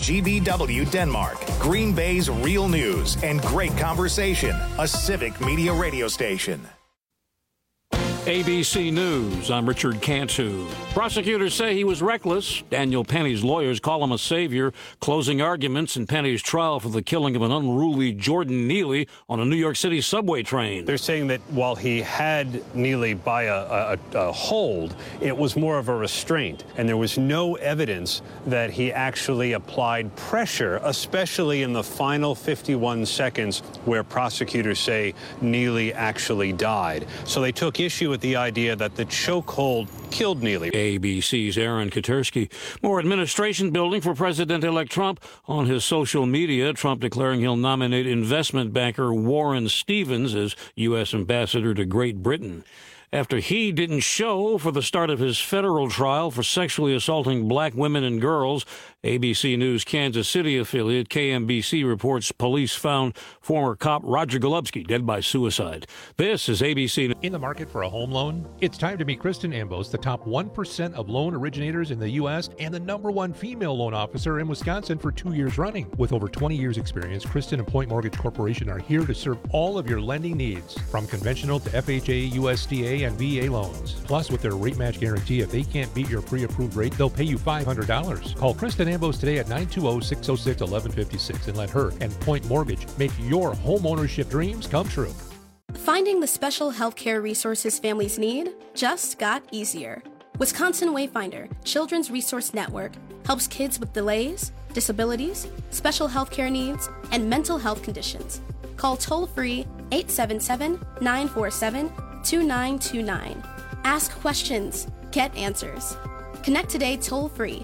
WGBW Denmark, Green Bay's real news and great conversation, a civic media radio station. ABC News, I'm Richard Cantu. Prosecutors say he was reckless. Daniel Penny's lawyers call him a savior, closing arguments in Penny's trial for the killing of an unruly Jordan Neely on a New York City subway train. They're saying that while he had Neely by a hold, it was more of a restraint, and there was no evidence that he actually applied pressure, especially in the final 51 seconds where prosecutors say Neely actually died. So they took issue with the idea that the chokehold killed Neely. ABC's Aaron Katersky. More administration building for President-elect Trump. On his social media, Trump declaring he'll nominate investment banker Warren Stevens as U.S. ambassador to Great Britain. After he didn't show for the start of his federal trial for sexually assaulting black women and girls, ABC News Kansas City affiliate KMBC reports police found former cop Roger Golubsky dead by suicide. This is ABC. In the market for a home loan? It's time to meet Kristen Ambos, the top 1% of loan originators in the U.S. and the #1 female loan officer in Wisconsin for 2 years running. With over 20 years experience, Kristen and Point Mortgage Corporation are here to serve all of your lending needs, from conventional to FHA, USDA, and VA loans. Plus, with their rate match guarantee, if they can't beat your pre-approved rate, they'll pay you $500. Call Kristen Ambos today at 920-606-1156 and let her and Point Mortgage make your home ownership dreams come true. Finding the special healthcare resources families need just got easier. Wisconsin Wayfinder Children's Resource Network helps kids with delays, disabilities, special healthcare needs, and mental health conditions. Call toll-free 877-947-2929. Ask questions. Get answers. Connect today toll-free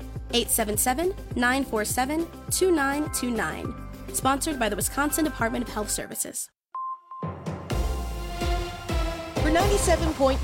877-947-2929. Sponsored by the Wisconsin Department of Health Services. For 97.9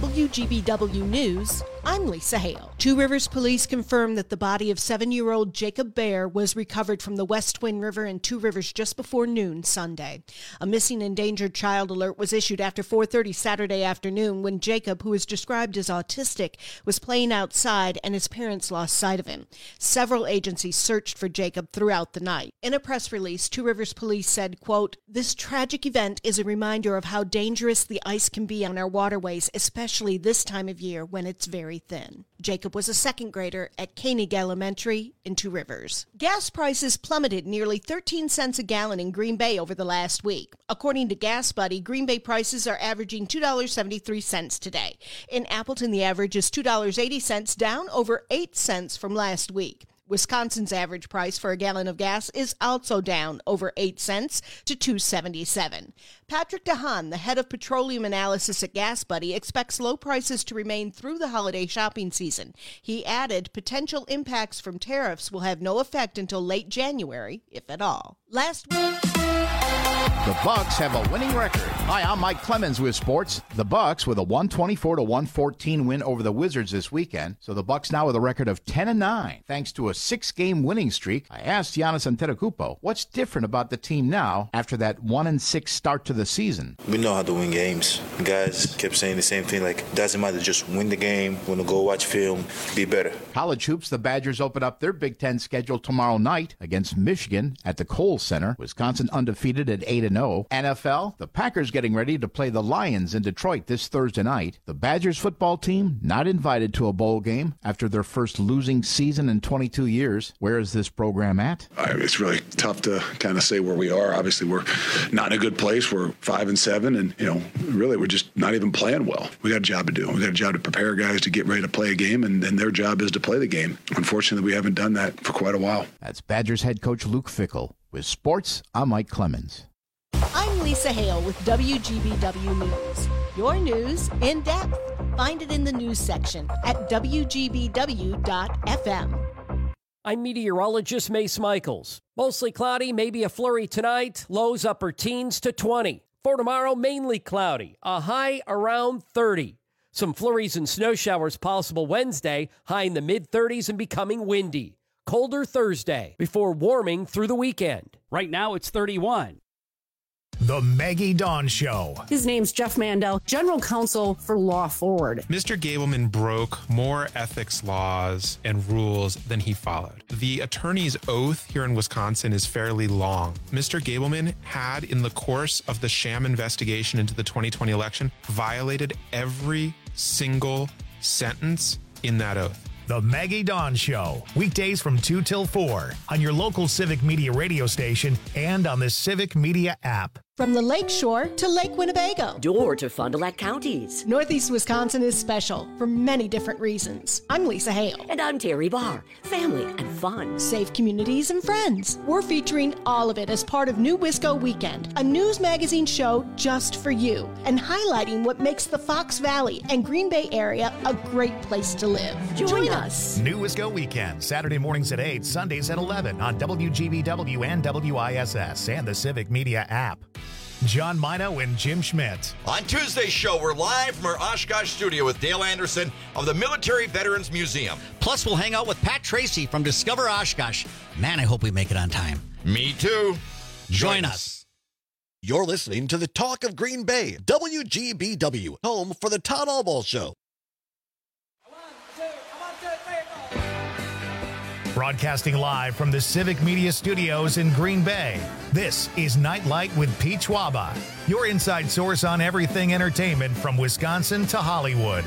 WGBW News, I'm Lisa Hale. Two Rivers police confirmed that the body of 7-year-old Jacob Bear was recovered from the West Twin River in Two Rivers just before noon Sunday. A missing endangered child alert was issued after 4:30 Saturday afternoon when Jacob, who is described as autistic, was playing outside and his parents lost sight of him. Several agencies searched for Jacob throughout the night. In a press release, Two Rivers police said, quote, "This tragic event is a reminder of how dangerous the ice can be on our waterways, especially this time of year when it's very thin." Jacob was a second grader at Koenig Elementary in Two Rivers. Gas prices plummeted nearly 13 cents a gallon in Green Bay over the last week. According to Gas Buddy, Green Bay prices are averaging $2.73 today. In Appleton, the average is $2.80, down over 8 cents from last week. Wisconsin's average price for a gallon of gas is also down over 8 cents to $2.77. Patrick DeHaan, the head of petroleum analysis at Gas Buddy, expects low prices to remain through the holiday shopping season. He added potential impacts from tariffs will have no effect until late January, if at all. Last week, the Bucks have a winning record. Hi, I'm Mike Clemens with sports. The Bucks with a 124-114 win over the Wizards this weekend. So the Bucks now with a record of 10-9, thanks to a 6-game winning streak. I asked Giannis Antetokounmpo what's different about the team now after that 1-6 start to the season. We know how to win games. The guys kept saying the same thing, like, doesn't matter, just win the game. Want to go watch film, be better. College hoops, the Badgers open up their Big Ten schedule tomorrow night against Michigan at the Kohl Center. Wisconsin undefeated at 8-0. NFL, the Packers getting ready to play the Lions in Detroit this Thursday night. The Badgers football team not invited to a bowl game after their first losing season in 22 years. Where is this program at? It's really tough to kind of say where we are. Obviously, we're not in a good place. We're 5-7, and really we're just not even playing well. We got a job to do. We got a job to prepare guys to get ready to play a game, and their job is to play the game. Unfortunately, we haven't done that for quite a while. That's Badgers head coach Luke Fickell. With sports, I'm Mike Clemens. I'm Lisa Hale with WGBW News. Your news in depth. Find it in the news section at WGBW.FM. I'm meteorologist Mace Michaels. Mostly cloudy, maybe a flurry tonight. Lows upper teens to 20. For tomorrow, mainly cloudy. A high around 30. Some flurries and snow showers possible Wednesday. High in the mid-30s and becoming windy. Colder Thursday before warming through the weekend. Right now, it's 31. The Maggie Dawn Show. His name's Jeff Mandel, General Counsel for Law Forward. Mr. Gableman broke more ethics laws and rules than he followed. The attorney's oath here in Wisconsin is fairly long. Mr. Gableman had, in the course of the sham investigation into the 2020 election, violated every single sentence in that oath. The Maggie Dawn Show. Weekdays from 2 till 4 on your local Civic Media radio station and on the Civic Media app. From the Lake Shore to Lake Winnebago. Door to Fond du Lac counties. Northeast Wisconsin is special for many different reasons. I'm Lisa Hale. And I'm Terry Barr. Family and fun. Safe communities and friends. We're featuring all of it as part of New Wisco Weekend, a news magazine show just for you, and highlighting what makes the Fox Valley and Green Bay area a great place to live. Join us. New Wisco Weekend, Saturday mornings at 8, Sundays at 11 on WGBW and WISS and the Civic Media app. John Mino and Jim Schmidt. On Tuesday's show, we're live from our Oshkosh studio with Dale Anderson of the Military Veterans Museum. Plus, we'll hang out with Pat Tracy from Discover Oshkosh. Man, I hope we make it on time. Me too. Join us. You're listening to the Talk of Green Bay, WGBW, home for the Todd Allball Show. Broadcasting live from the Civic Media Studios in Green Bay, this is Nightlight with Pete Schwaba, your inside source on everything entertainment from Wisconsin to Hollywood.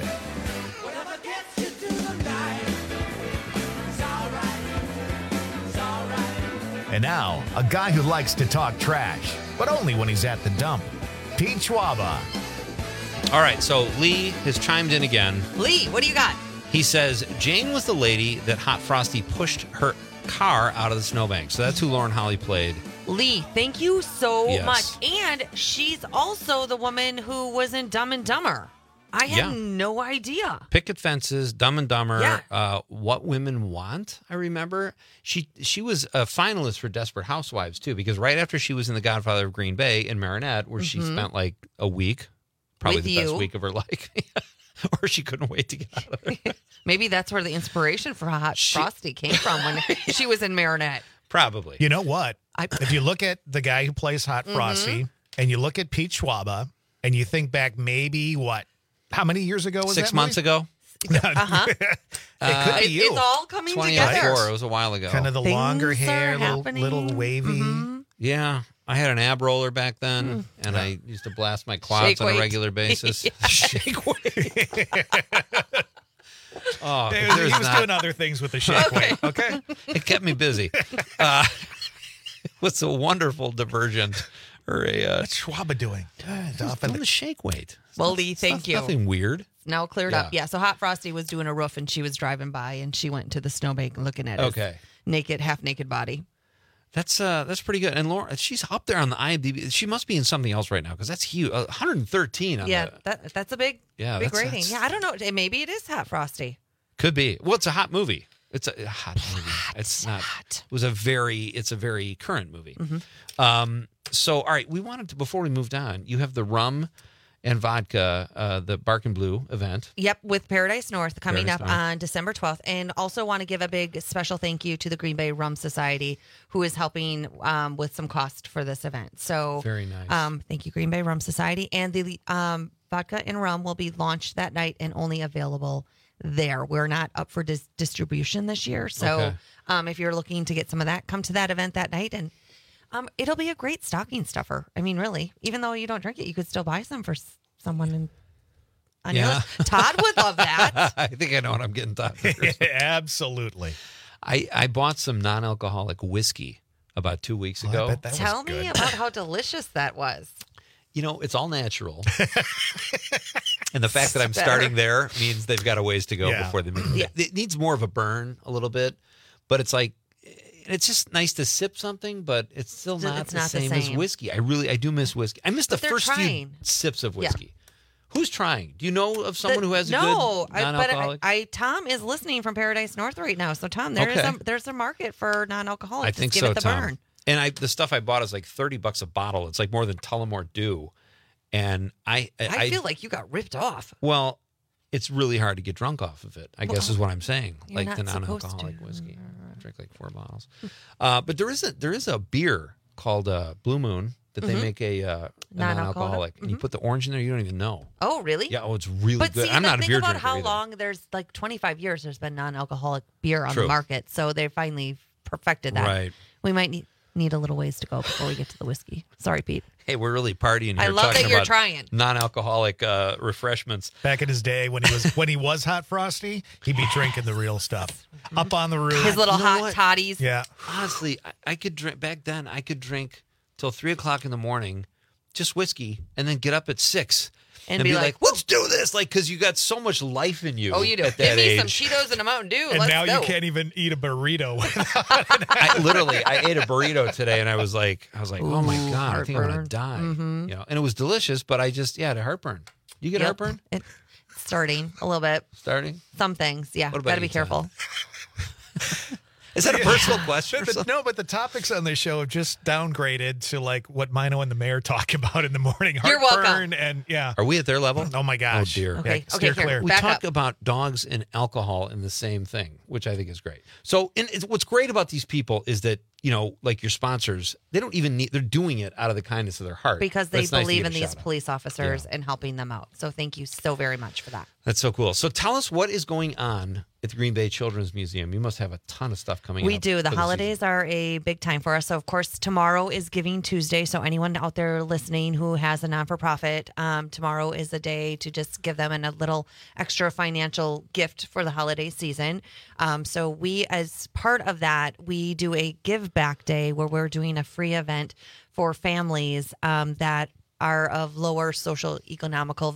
And now, a guy who likes to talk trash, but only when he's at the dump, Pete Schwaba. All right, so Lee has chimed in again. Lee, what do you got? He says, Jane was the lady that Hot Frosty pushed her car out of the snowbank. So that's who Lauren Holly played. Lee, thank you so Yes. much. And she's also the woman who was in Dumb and Dumber. I had no idea. Picket Fences, Dumb and Dumber, Yeah. What Women Want, I remember. She was a finalist for Desperate Housewives, too, because right after she was in The Godfather of Green Bay in Marinette, where she spent like a week, probably With the you. best week of her life. Or she couldn't wait to get out of it. Maybe that's where the inspiration for Hot Frosty came from when she was in Marinette. Probably. You know what? If you look at the guy who plays Hot Frosty and you look at Pete Schwaba and you think back maybe how many years ago was 6 that months movie? ago? It could be you. It's all coming 2004. together. It was a while ago. Kind of the Things longer hair, are little wavy. Yeah. I had an ab roller back then, and I used to blast my quads Shake on a weight. regular basis. Shake weight. Oh, He there's was not- doing other things with the shake weight. Okay. It kept me busy. What's a wonderful divergent or a What's Schwaba doing? on the shake weight. Well, Lee, thank you. Nothing weird. Now cleared Yeah. up. Yeah, so Hot Frosty was doing a roof and she was driving by and she went to the snowbank looking at Okay. his half-naked body. That's pretty good. And Laura, she's up there on the IMDb. She must be in something else right now because that's huge. 113 on Yeah, the, that's a big that's- rating. that's- Yeah, I don't know. Maybe it is Hot Frosty. Could be. Well, it's a hot movie. It's a hot movie. It's not. It's a very current movie. So, all right, we wanted to, before we moved on, you have the rum and vodka, the Bark and Blue event. Yep, with Paradise North coming Paradise up North. on December 12th. And also want to give a big special thank you to the Green Bay Rum Society, who is helping with some cost for this event. So Very nice. Thank you, Green Bay Rum Society. And the vodka and rum will be launched that night and only available there. We're not up for distribution this year. So if you're looking to get some of that, come to that event that night. And it'll be a great stocking stuffer. I mean, really, even though you don't drink it, you could still buy some for someone on your list. Todd would love that. I think I know what I'm getting, Todd. Absolutely. I bought some non-alcoholic whiskey about 2 weeks ago. I bet that Tell was good. me about how delicious that was. You know, it's all natural. And the fact that I'm Better. starting there means they've got a ways to go Yeah. before they move. It needs more of a burn a little bit, but it's like, it's just nice to sip something, but it's still not, It's the, not the same as same. whiskey. I do miss whiskey. I miss the But they're first few trying. sips of Yeah. whiskey. Who's trying? Do you know of someone who has a no, good non-alcoholic? but Tom is listening from Paradise North right now. So Tom, there's a market for non-alcoholic. I Just think give so, it the Tom. burn. And the stuff I bought is like $30 a bottle. It's like more than Tullamore Dew. And I feel like you got ripped off. well, it's really hard to get drunk off of it, I guess is what I'm saying. You're Like not the supposed non-alcoholic to. whiskey. I drink like 4 bottles. But there is a beer called Blue Moon that they make a non-alcoholic, and you put the orange in there. You don't even know. Oh, really? Yeah. Oh, it's really but good. See, I'm not a beer about drinker how either. long there's like 25 years. There's been non-alcoholic beer on True. the market, so they finally perfected that. Right. We might need a little ways to go before we get to the whiskey. Sorry, Pete. Hey, we're really partying here. I love talking that you're about trying. Non-alcoholic refreshments. Back in his day when he was Hot Frosty, he'd be drinking the real stuff up on the roof. His little You know hot what? toddies. Yeah. Honestly, I could drink back then. I could drink till 3:00 in the morning, just whiskey, and then get up at 6 And be be like, like, "Let's do this!" Like, because you got so much life in you. Oh, you do. At Give that me age. some Cheetos and a Mountain Dew. And Let's now go. you can't even eat a burrito. I ate a burrito today, and I was like, oh my god, I think I'm gonna heartburn. die. Mhm. You know, and it was delicious, but I just had a heartburn. You get heartburn? It's starting a little bit. Starting? Some things, yeah. What about Got to be you, Tom? careful. Is that a personal question? No, but the topics on this show have just downgraded to like what Mino and the mayor talk about in the morning. You're welcome. Heartburn and yeah. Are we at their level? Oh my gosh. Oh dear. Okay, Yeah, steer here, clear. We back talk up. about dogs and alcohol in the same thing, which I think is great. So, what's great about these people is that, you know, like your sponsors, they don't even need, they're doing it out of the kindness of their heart. Because But they it's nice to believe get in a these shout out. police officers and helping them out. So thank you so very much for that. That's so cool. So tell us what is going on at the Green Bay Children's Museum. You must have a ton of stuff coming up. We do. The for holidays are a big time for us. So, of course, tomorrow is Giving Tuesday. So, anyone out there listening who has a non-for-profit, tomorrow is a day to just give them a little extra financial gift for the holiday season. So, we, as part of that, we do a Give Back Day where we're doing a free event for families that are of lower social economical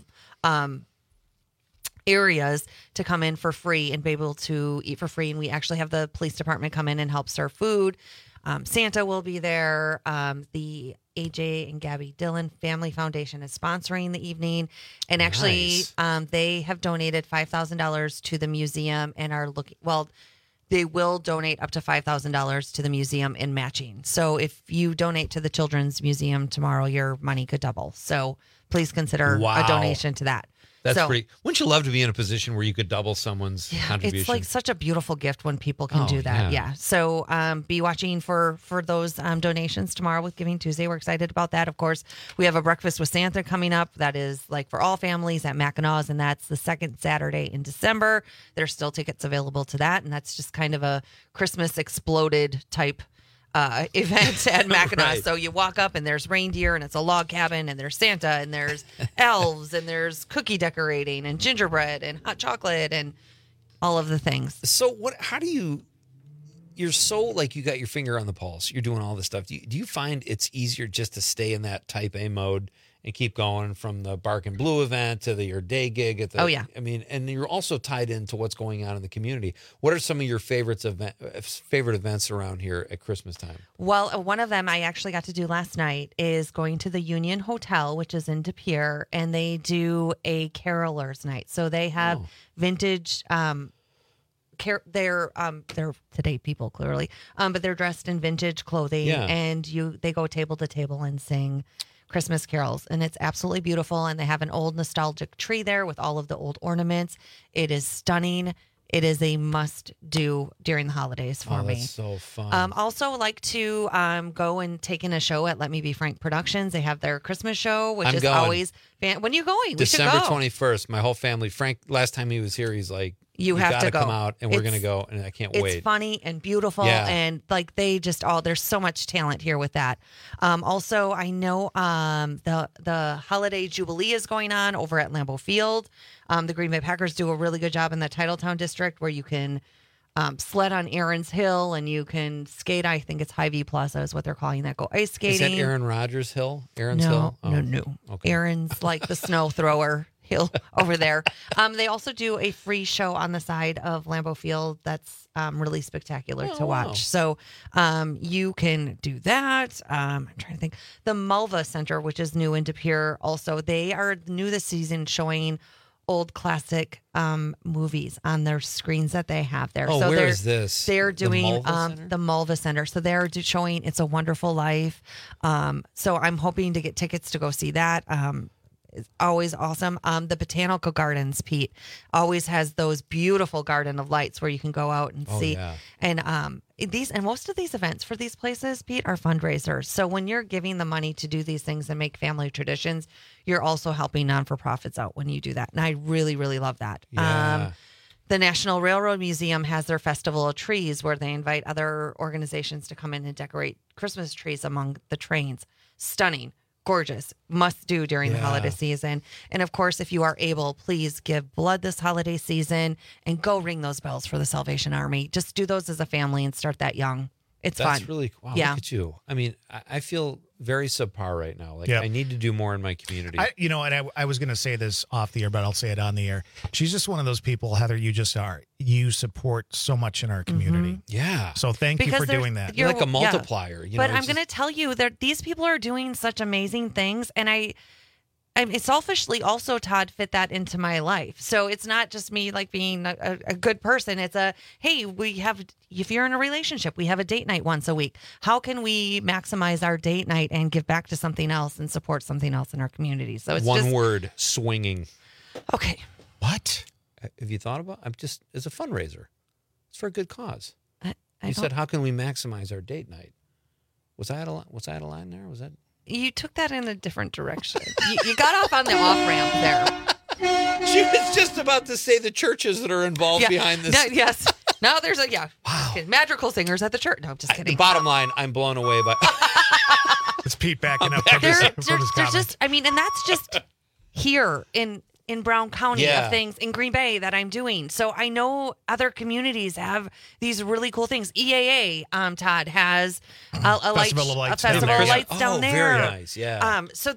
areas to come in for free and be able to eat for free. And we actually have the police department come in and help serve food. Santa will be there. The AJ and Gabby Dillon Family Foundation is sponsoring the evening. And actually, they have donated $5,000 to the museum and are looking, well, they will donate up to $5,000 to the museum in matching. So if you donate to the Children's Museum tomorrow, your money could double. So please consider Wow. a donation to that. That's So- pretty. Wouldn't you love to be in a position where you could double someone's contribution? It's like such a beautiful gift when people can Oh, do that. yeah. Yeah. So be watching for those donations tomorrow with Giving Tuesday. We're excited about that. Of course, we have a Breakfast with Santa coming up. That is like for all families at Mackinac, and that's the second Saturday in December. There's still tickets available to that, and that's just kind of a Christmas exploded type event at Mackinac. Right. So you walk up and there's reindeer and it's a log cabin and there's Santa and there's elves and there's cookie decorating and gingerbread and hot chocolate and all of the things. So what? How do you? You're so like you got your finger on the pulse. You're doing all this stuff. Do you find it's easier just to stay in that type A mode and keep going from the Bark and Blue event to your day gig at the? Oh, yeah. I mean, and you're also tied into what's going on in the community. What are some of your favorite events around here at Christmas time? Well, one of them I actually got to do last night is going to the Union Hotel, which is in De Pere, and they do a carolers night. So they have vintage. They're today people clearly, but they're dressed in vintage clothing, and they go table to table and sing Christmas carols, and it's absolutely beautiful. And they have an old nostalgic tree there with all of the old ornaments. It is stunning. It is a must do during the holidays for me. That's so fun. Also like to go and take in a show at Let Me Be Frank Productions. They have their Christmas show, which I'm is going. always when are you going? December we should go. 21st. My whole family. Frank, last time he was here, he's like, You have gotta to go. come out, and we're gonna go, and I can't wait. It's funny and beautiful, Yeah. and like they just there's so much talent here with that. Also, I know the Holiday Jubilee is going on over at Lambeau Field. The Green Bay Packers do a really good job in the Titletown district where you can sled on Aaron's Hill and you can skate. I think it's Hy-Vee Plaza is what they're calling that. Go ice skating. Is that Aaron Rodgers Hill? Aaron's no, Hill? Oh, No. okay. Aaron's like the snow thrower hill over there. They also do a free show on the side of Lambeau Field that's really spectacular to watch. wow. So you can do that. I'm trying to think. The Mulva Center, which is new in De Pere, also they are new this season showing old classic movies on their screens that they have there. Oh, so where they're, is this? They're The doing Mulva Center? the Mulva Center. So they're showing It's a Wonderful Life. So I'm hoping to get tickets to go see that. is always awesome. The Botanical Gardens, Pete, always has those beautiful garden of lights where you can go out and see. Yeah. And most of these events for these places, Pete, are fundraisers. So when you're giving the money to do these things and make family traditions, you're also helping non-for-profits out when you do that. And I really, really love that. Yeah. The National Railroad Museum has their Festival of Trees where they invite other organizations to come in and decorate Christmas trees among the trains. Stunning, gorgeous, must do during the holiday season. And of course, if you are able, please give blood this holiday season and go ring those bells for the Salvation Army. Just do those as a family and start that young. It's fun. That's really wow. Yeah. Look at you. I mean, I feel very subpar right now. Like I need to do more in my community. I was going to say this off the air, but I'll say it on the air. She's just one of those people, Heather. You just are. You support so much in our community. Yeah. So thank you for doing that. You're like a multiplier. You but know, I'm going to tell you that these people are doing such amazing things, and I selfishly also, Todd, fit that into my life. So it's not just me like being a good person. It's hey, if you're in a relationship, we have a date night once a week. How can we maximize our date night and give back to something else and support something else in our community? So it's one word, swinging. Okay. What? Have you thought about? It's a fundraiser. It's for a good cause. You said, how can we maximize our date night? Was I out of line there? Was that? You took that in a different direction. you got off on the off-ramp there. She was just about to say the churches that are involved behind this. No, yes. No, there's wow. Magical singers at the church. No, I'm just kidding. The bottom line, I'm blown away by. It's Pete backing up from his comment. And that's just here in Brown County of things in Green Bay that I'm doing. So I know other communities have these really cool things. EAA, Todd, has a festival of lights down there. Very nice, yeah. So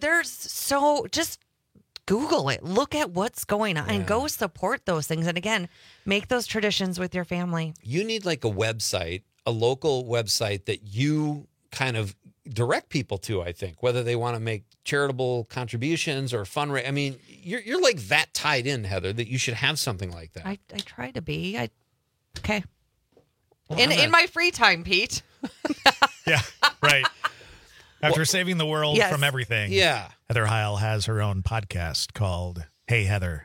just Google it. Look at what's going on and go support those things. And again, make those traditions with your family. You need like a website, a local website that you kind of direct people to, I think, whether they want to make charitable contributions or fundraise. I mean, you're like that tied in, Heather, that you should have something like that. I try to be. Okay. Well, in my free time, Pete. Yeah, right. After saving the world from everything. Yeah. Heather Heil has her own podcast called Hey Heather.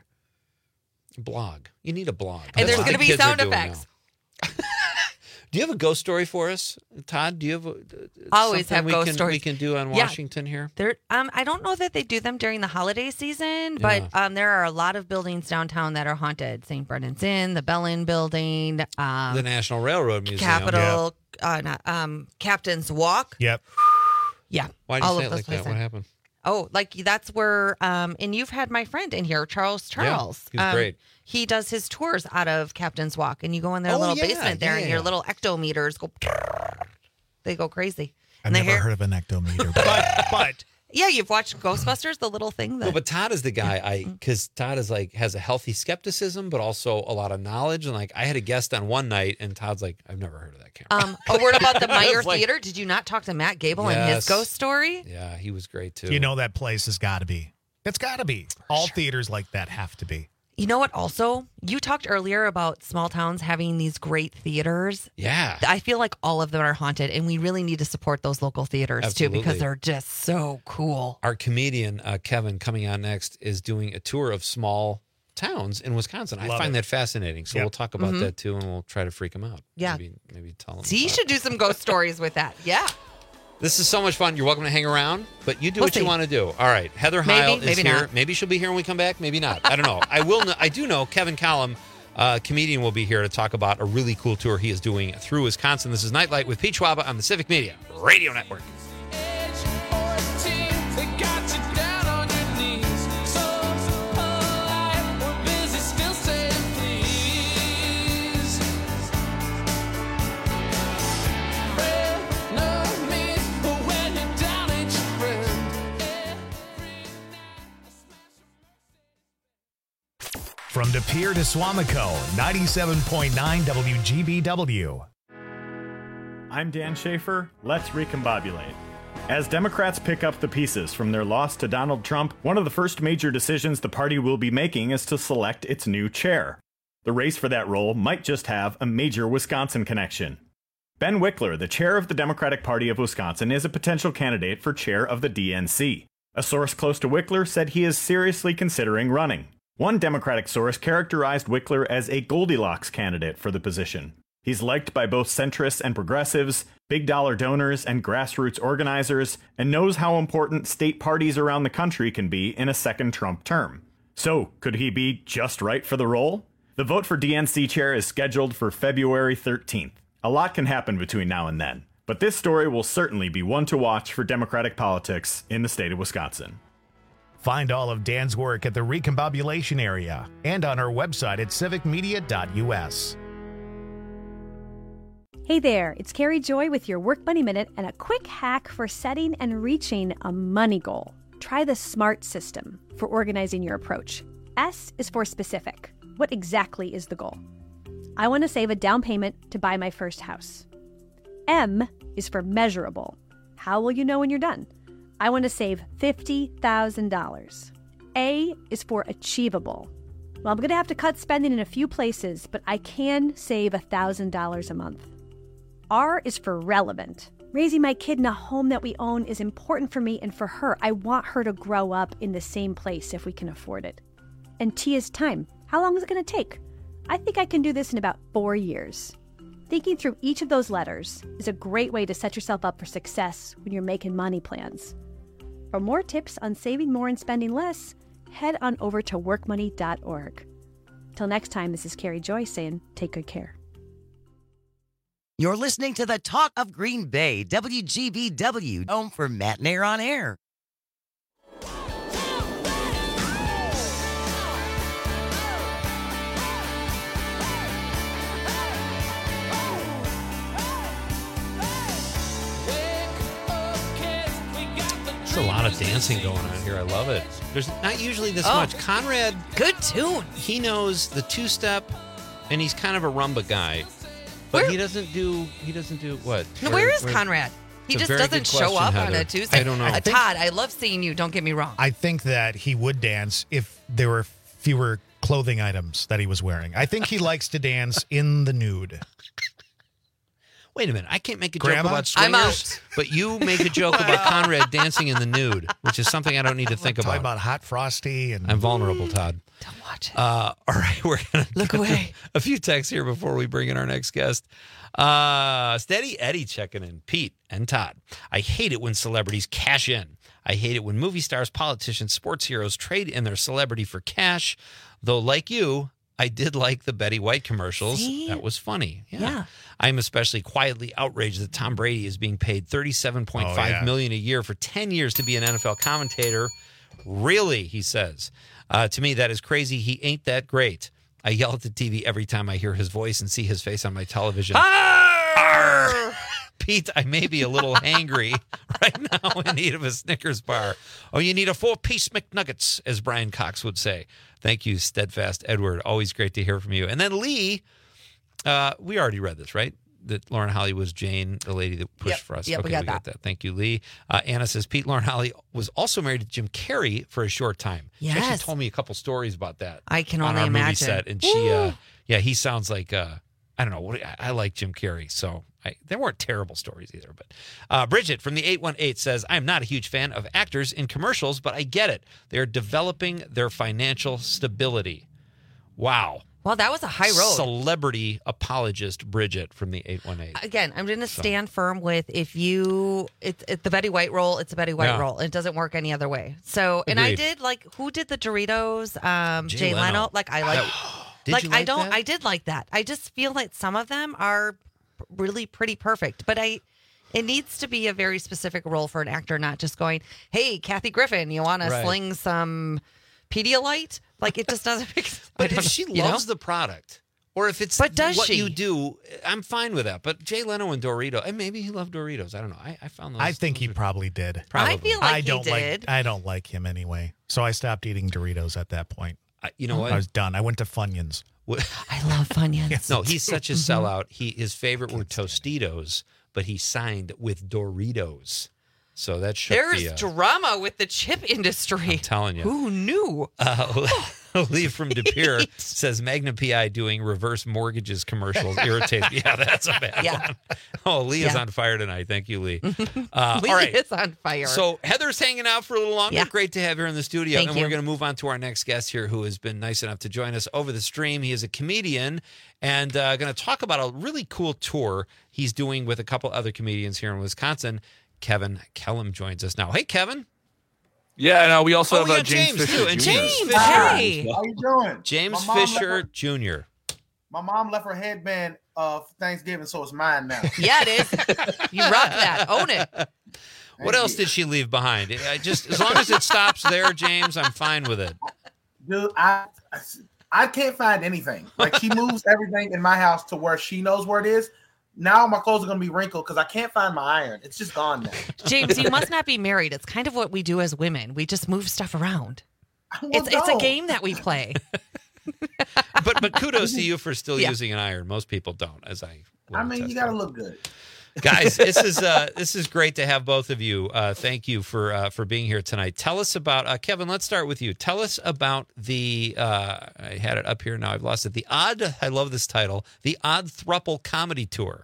Blog. You need a blog. And there's going to be sound effects. Do you have a ghost story for us, Todd? Do you have always have ghost stories we can do on Washington here? I don't know that they do them during the holiday season, but there are a lot of buildings downtown that are haunted. St. Brendan's Inn, the Bellin Building, the National Railroad Museum, Capitol, Captain's Walk. Yep. Yeah. Why did you say it like that? What happened? Oh, like that's where, and you've had my friend in here, Charles. Yeah, he's great. He does his tours out of Captain's Walk, and you go in their little basement there, and your little ectometers go, they go crazy. I've never heard of an ectometer, but yeah, you've watched Ghostbusters, the little thing. No, but Todd is the guy because Todd is has a healthy skepticism, but also a lot of knowledge. And I had a guest on one night, and Todd's like, I've never heard of that camera. A word about the Meyer Theater. Did you not talk to Matt Gable and his ghost story? Yeah, he was great too. You know that place has got to be. It's got to be. All theaters like that have to be. You know what? Also, you talked earlier about small towns having these great theaters. Yeah. I feel like all of them are haunted, and we really need to support those local theaters too, because they're just so cool. Our comedian, Kevin, coming on next, is doing a tour of small towns in Wisconsin. I find that fascinating. So we'll talk about that too, and we'll try to freak him out. Yeah. Maybe tell him. See, you should do some ghost stories with that. Yeah. This is so much fun. You're welcome to hang around, but you do what you want to do. All right. Heather Heil is here. Not. Maybe she'll be here when we come back. Maybe not. I don't know. I do know Kevin Collum, comedian, will be here to talk about a really cool tour he is doing through Wisconsin. This is Nightlight with Pete Schwaba on the Civic Media Radio Network. From De Pere to Swamico, 97.9 WGBW. I'm Dan Schaefer. Let's recombobulate. As Democrats pick up the pieces from their loss to Donald Trump, one of the first major decisions the party will be making is to select its new chair. The race for that role might just have a major Wisconsin connection. Ben Wickler, the chair of the Democratic Party of Wisconsin, is a potential candidate for chair of the DNC. A source close to Wickler said he is seriously considering running. One Democratic source characterized Wickler as a Goldilocks candidate for the position. He's liked by both centrists and progressives, big-dollar donors and grassroots organizers, and knows how important state parties around the country can be in a second Trump term. So, could he be just right for the role? The vote for DNC chair is scheduled for February 13th. A lot can happen between now and then, but this story will certainly be one to watch for Democratic politics in the state of Wisconsin. Find all of Dan's work at the Recombobulation area and on our website at civicmedia.us. Hey there, it's Carrie Joy with your Work Money Minute and a quick hack for setting and reaching a money goal. Try the SMART system for organizing your approach. S is for specific. What exactly is the goal? I want to save a down payment to buy my first house. M is for measurable. How will you know when you're done? I want to save $50,000. A is for achievable. Well, I'm going to have to cut spending in a few places, but I can save $1,000 a month. R is for relevant. Raising my kid in a home that we own is important for me and for her. I want her to grow up in the same place if we can afford it. And T is time. How long is it going to take? I think I can do this in about 4 years. Thinking through each of those letters is a great way to set yourself up for success when you're making money plans. For more tips on saving more and spending less, head on over to workmoney.org. Till next time, this is Carrie Joy saying, take good care. You're listening to the Talk of Green Bay, WGBW, home for Matt Nair on Air. There's a lot of dancing going on here. I love it. There's not usually this much. Conrad, good tune. He knows the two-step, and he's kind of a rumba guy. But he doesn't do what? No, where is Conrad? He just doesn't show up on a Tuesday. I don't know. Todd, I love seeing you. Don't get me wrong. I think that he would dance if there were fewer clothing items that he was wearing. I think he likes to dance in the nude. Wait a minute. I can't make a Grandma? joke about swingers, but you make a joke about Conrad dancing in the nude, which is something I don't need to think about. Talking about Hot Frosty. And I'm vulnerable, Todd. Don't watch it. All right, we're going to look away. A few texts here before we bring in our next guest. Steady Eddie checking in. Pete and Todd. I hate it when celebrities cash in. I hate it when movie stars, politicians, sports heroes trade in their celebrity for cash. Though, like you, I did like the Betty White commercials. See? That was funny. Yeah. I'm especially quietly outraged that Tom Brady is being paid $37.5 million a year for 10 years to be an NFL commentator. Really, he says. To me, that is crazy. He ain't that great. I yell at the TV every time I hear his voice and see his face on my television. Arr! Pete, I may be a little hangry right now in need of a Snickers bar. Oh, you need a 4-piece McNuggets, as Brian Cox would say. Thank you, Steadfast Edward. Always great to hear from you. And then Lee, we already read this, right? That Lauren Holly was Jane, the lady that pushed for us. Yep, okay, we got that. Thank you, Lee. Anna says, Pete, Lauren Holly was also married to Jim Carrey for a short time. Yes. She actually told me a couple stories about that. I can on only our imagine. movie set. And she, he sounds like, I don't know, I like Jim Carrey, so there weren't terrible stories either. But Bridget from the 818 says, I'm not a huge fan of actors in commercials, but I get it. They're developing their financial stability. Wow. Well, that was a high road. Celebrity apologist Bridget from the 818. Again, I'm going to stand firm with it's the Betty White role. It's a Betty White role. It doesn't work any other way. So, and I did who did the Doritos? Jay Leno. I did like that. I just feel like some of them are really pretty perfect, but it needs to be a very specific role for an actor, not just going, hey, Kathy Griffin, you want to sling some Pedialyte? Like, it just doesn't make sense. But if she loves the product, or if it's you do, I'm fine with that. But Jay Leno and Doritos, and maybe he loved Doritos. I don't know. I found those. I think he probably did. Probably. I feel like he did. I don't like him anyway. So I stopped eating Doritos at that point. You know what? I was done. I went to Funyuns. I love Funyuns. No, he's such a sellout. His favorite were Tostitos, but he signed with Doritos. So that shook There's drama with the chip industry. I'm telling you. Who knew? Lee from De Pere says Magnum PI doing reverse mortgages commercials irritates. Yeah, that's a bad one. Oh, Lee is on fire tonight. Thank you, Lee. Lee all right. is on fire. So Heather's hanging out for a little longer. Yeah. Great to have her in the studio. Thank and you. we're going to move on to our next guest here who has been nice enough to join us over the stream. He is a comedian and going to talk about a really cool tour he's doing with a couple other comedians here in Wisconsin. Kevin Kellum joins us now. Hey, Kevin. Yeah, no, we also have James Fisher too. Jr. And James Fisher. Hey. How you doing? James My mom Fisher left Jr. My mom left her headband for Thanksgiving, so it's mine now. Yeah, it is. You rock that. Own it. What else did she leave behind? I just as long as it stops there, James, I'm fine with it. Dude, I can't find anything. Like, she moves everything in my house to where she knows where it is. Now my clothes are going to be wrinkled because I can't find my iron. It's just gone now. James, you must not be married. It's kind of what we do as women. We just move stuff around. It's a game that we play. But kudos to you for still using an iron. Most people don't, as I mean, you got to look good. Guys, this is great to have both of you. Thank you for being here tonight. Tell us about Kevin. Let's start with you. Tell us about the I had it up here now. I've lost it. I love this title. The Odd Thruple Comedy Tour.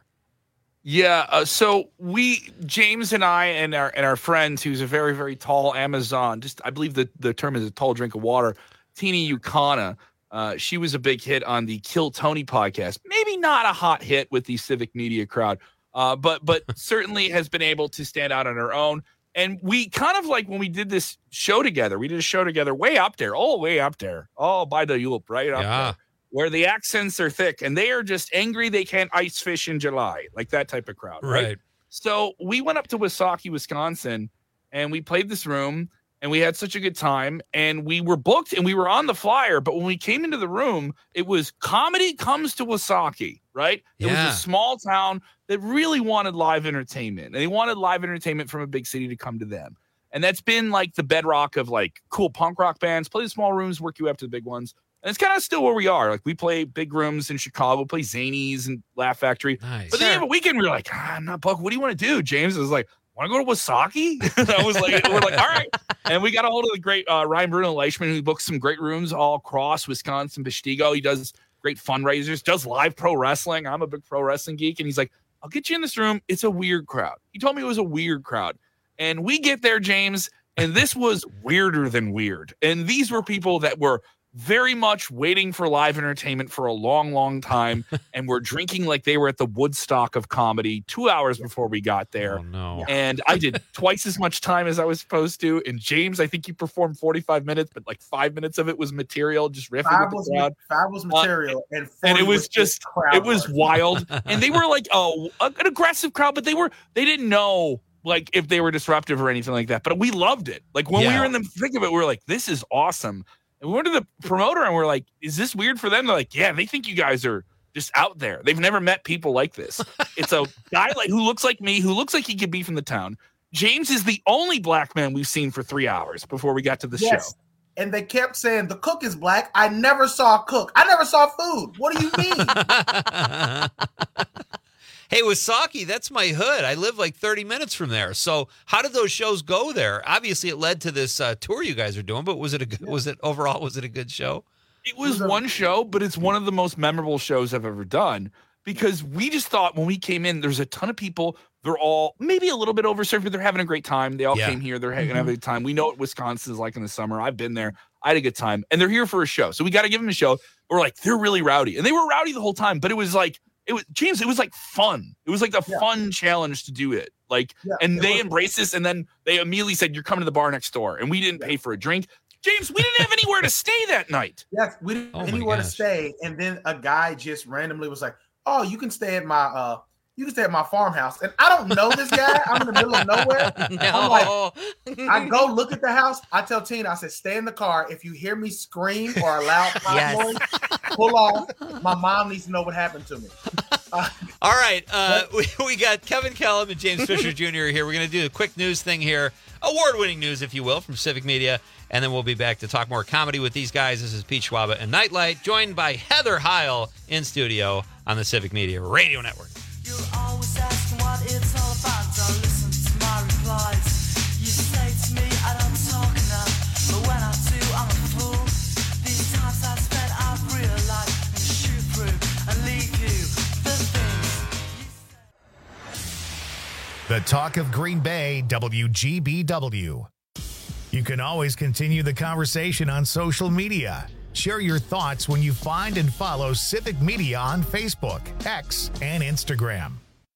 Yeah, so James and I and our friends, who's a very, very tall Amazon, I believe the term is a tall drink of water, Tina Ukana. She was a big hit on the Kill Tony podcast. Maybe not a hot hit with the civic media crowd, but certainly has been able to stand out on her own. And we kind of like when we did this show together, we did a show together way up there, all by the Yulp, right up there, where the accents are thick and they are just angry they can't ice fish in July, like that type of crowd. Right. So we went up to Wissahickon, Wisconsin, and we played this room. And we had such a good time, and we were booked, and we were on the flyer. But when we came into the room, it was comedy comes to Wissahickon, right? It was a small town that really wanted live entertainment. And they wanted live entertainment from a big city to come to them. And that's been like the bedrock of like cool punk rock bands, play the small rooms, work you up to the big ones. And it's kind of still where we are. Like we play big rooms in Chicago, play Zanies and Laugh Factory. Nice. But then you have a weekend, we were like, I'm not booked. What do you want to do? James was like, want to go to Wissahickon? I was like, we're like, all right. And we got a hold of the great Ryan Bruno Leishman, who books some great rooms all across Wisconsin, Bestigo. He does great fundraisers, does live pro wrestling. I'm a big pro wrestling geek. And he's like, I'll get you in this room. It's a weird crowd. He told me it was a weird crowd. And we get there, James, and this was weirder than weird. And these were people that were very much waiting for live entertainment for a long, long time, and were drinking like they were at the Woodstock of comedy 2 hours before we got there. Oh, no. And I did twice as much time as I was supposed to. And James, I think he performed 45 minutes, but like 5 minutes of it was material, just riffing with the crowd. 5 was material, and it was just, it was wild. And they were like, an aggressive crowd, but they didn't know like if they were disruptive or anything like that. But we loved it. Like when we were in the thick of it, we were like, this is awesome. And we went to the promoter and we're like, is this weird for them? They're like, yeah, they think you guys are just out there. They've never met people like this. It's a guy who looks like me, who looks like he could be from the town. James is the only black man we've seen for 3 hours before we got to the show. And they kept saying, the cook is black. I never saw a cook. I never saw food. What do you mean? Hey, Wissahickon, that's my hood. I live like 30 minutes from there. So how did those shows go there? Obviously, it led to this tour you guys are doing, but was it a good show? It was one show, but it's one of the most memorable shows I've ever done because we just thought when we came in, there's a ton of people. They're all maybe a little bit overserved, but they're having a great time. They all came here. They're having a good time. We know what Wisconsin is like in the summer. I've been there. I had a good time. And they're here for a show. So we got to give them a show. We're like, they're really rowdy. And they were rowdy the whole time, but it was like, it was like fun. It was like a fun challenge to do it. Like, and they embraced this. And then they immediately said, you're coming to the bar next door. And we didn't pay for a drink. James, we didn't have anywhere to stay that night. Yes, we didn't have anywhere to stay. And then a guy just randomly was like, oh, you can stay at my farmhouse. And I don't know this guy. I'm in the middle of nowhere. I'm like, I go look at the house. I tell Tina, I said, stay in the car. If you hear me scream or a loud pop noise, pull off. My mom needs to know what happened to me. All right. We got Kevin Kellum and James Fisher Jr. here. We're going to do a quick news thing here. Award-winning news, if you will, from Civic Media. And then we'll be back to talk more comedy with these guys. This is Pete Schwaba and Nightlight, joined by Heather Heil in studio on the Civic Media Radio Network. You're always asking what it's all about. Don't listen to my replies. The talk of Green Bay, WGBW. You can always continue the conversation on social media. Share your thoughts when you find and follow Civic Media on Facebook, X, and Instagram.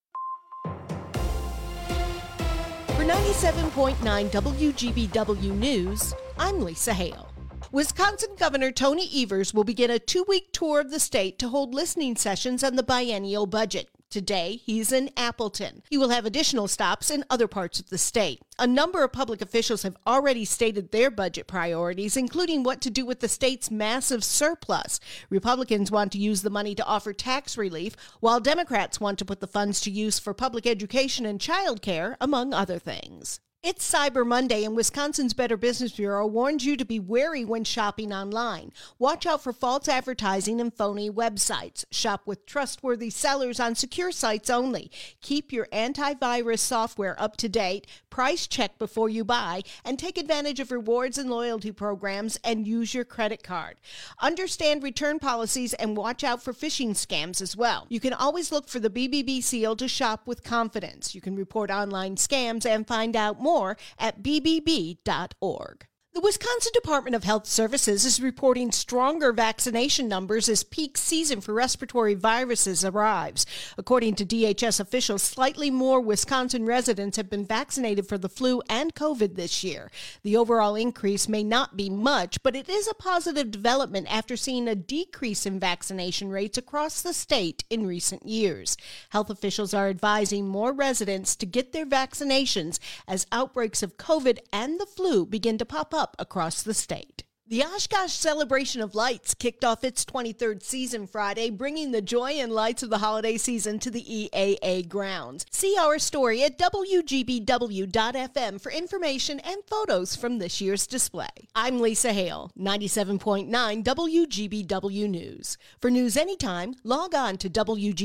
For 97.9 WGBW News, I'm Lisa Hale. Wisconsin Governor Tony Evers will begin a 2-week tour of the state to hold listening sessions on the biennial budget. Today, he's in Appleton. He will have additional stops in other parts of the state. A number of public officials have already stated their budget priorities, including what to do with the state's massive surplus. Republicans want to use the money to offer tax relief, while Democrats want to put the funds to use for public education and child care, among other things. It's Cyber Monday, and Wisconsin's Better Business Bureau warns you to be wary when shopping online. Watch out for false advertising and phony websites. Shop with trustworthy sellers on secure sites only. Keep your antivirus software up to date, price check before you buy, and take advantage of rewards and loyalty programs and use your credit card. Understand return policies and watch out for phishing scams as well. You can always look for the BBB seal to shop with confidence. You can report online scams and find out more at bbb.org. The Wisconsin Department of Health Services is reporting stronger vaccination numbers as peak season for respiratory viruses arrives. According to DHS officials, slightly more Wisconsin residents have been vaccinated for the flu and COVID this year. The overall increase may not be much, but it is a positive development after seeing a decrease in vaccination rates across the state in recent years. Health officials are advising more residents to get their vaccinations as outbreaks of COVID and the flu begin to pop up across the state. The Oshkosh Celebration of Lights kicked off its 23rd season Friday, bringing the joy and lights of the holiday season to the EAA grounds. See our story at WGBW.FM for information and photos from this year's display. I'm Lisa Hale, 97.9 WGBW News. For news anytime, log on to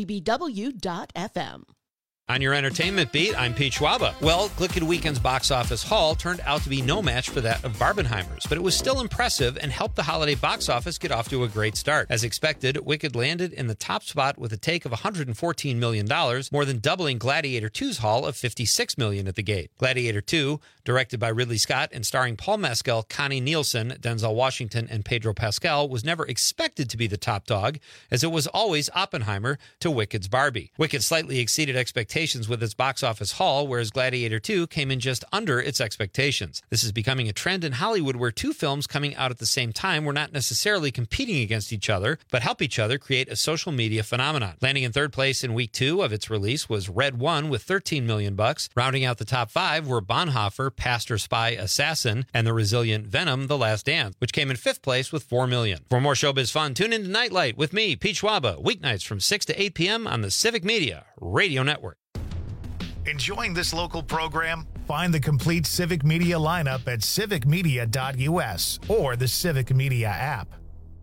WGBW.FM. On your entertainment beat, I'm Pete Schwaba. Well, Glicked Weekend's box office haul turned out to be no match for that of Barbenheimer's, but it was still impressive and helped the holiday box office get off to a great start. As expected, Wicked landed in the top spot with a take of $114 million, more than doubling Gladiator 2's haul of $56 million at the gate. Gladiator 2, directed by Ridley Scott and starring Paul Mescal, Connie Nielsen, Denzel Washington, and Pedro Pascal, was never expected to be the top dog, as it was always Oppenheimer to Wicked's Barbie. Wicked slightly exceeded expectations with its box office haul, whereas Gladiator 2 came in just under its expectations. This is becoming a trend in Hollywood where two films coming out at the same time were not necessarily competing against each other, but help each other create a social media phenomenon. Landing in third place in week 2 of its release was Red One with $13 million. Rounding out the top 5 were Bonhoeffer, Pastor, Spy, Assassin, and the resilient Venom, The Last Dance, which came in 5th place with $4 million. For more showbiz fun, tune in to Nightlight with me, Pete Schwaba, weeknights from 6 to 8 p.m. on the Civic Media Radio Network. Enjoying this local program? Find the complete Civic Media lineup at civicmedia.us or the Civic Media app.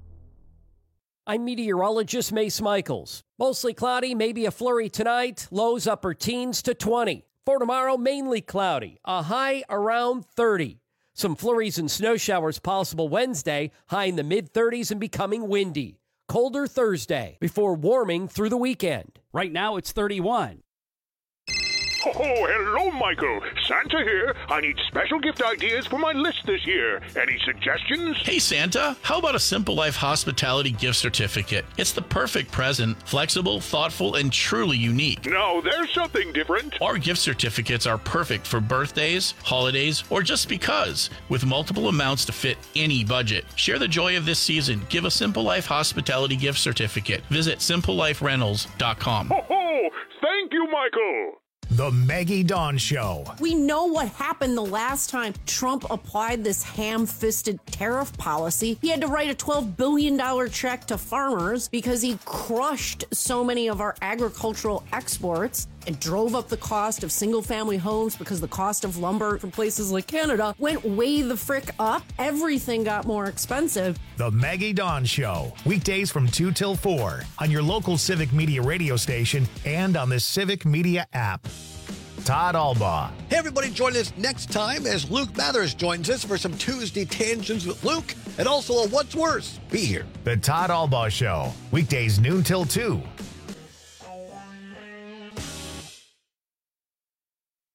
I'm meteorologist Mace Michaels. Mostly cloudy, maybe a flurry tonight. Lows upper teens to 20. For tomorrow, mainly cloudy. A high around 30. Some flurries and snow showers possible Wednesday. High in the mid-30s and becoming windy. Colder Thursday before warming through the weekend. Right now, it's 31. Oh, hello, Michael. Santa here. I need special gift ideas for my list this year. Any suggestions? Hey, Santa. How about a Simple Life Hospitality gift certificate? It's the perfect present. Flexible, thoughtful, and truly unique. No, there's something different. Our gift certificates are perfect for birthdays, holidays, or just because, with multiple amounts to fit any budget. Share the joy of this season. Give a Simple Life Hospitality gift certificate. Visit simpleliferentals.com. Oh, thank you, Michael. The Maggie Dawn Show. We know what happened the last time Trump applied this ham-fisted tariff policy. He had to write a $12 billion check to farmers because he crushed so many of our agricultural exports and drove up the cost of single-family homes because the cost of lumber from places like Canada went way the frick up. Everything got more expensive. The Maggie Dawn Show. Weekdays from 2 till 4 on your local Civic Media radio station and on the Civic Media app. Todd Albaugh. Hey, everybody, join us next time as Luke Mathers joins us for some Tuesday Tangents with Luke and also a What's Worse. Be here. The Todd Albaugh Show. Weekdays noon till 2.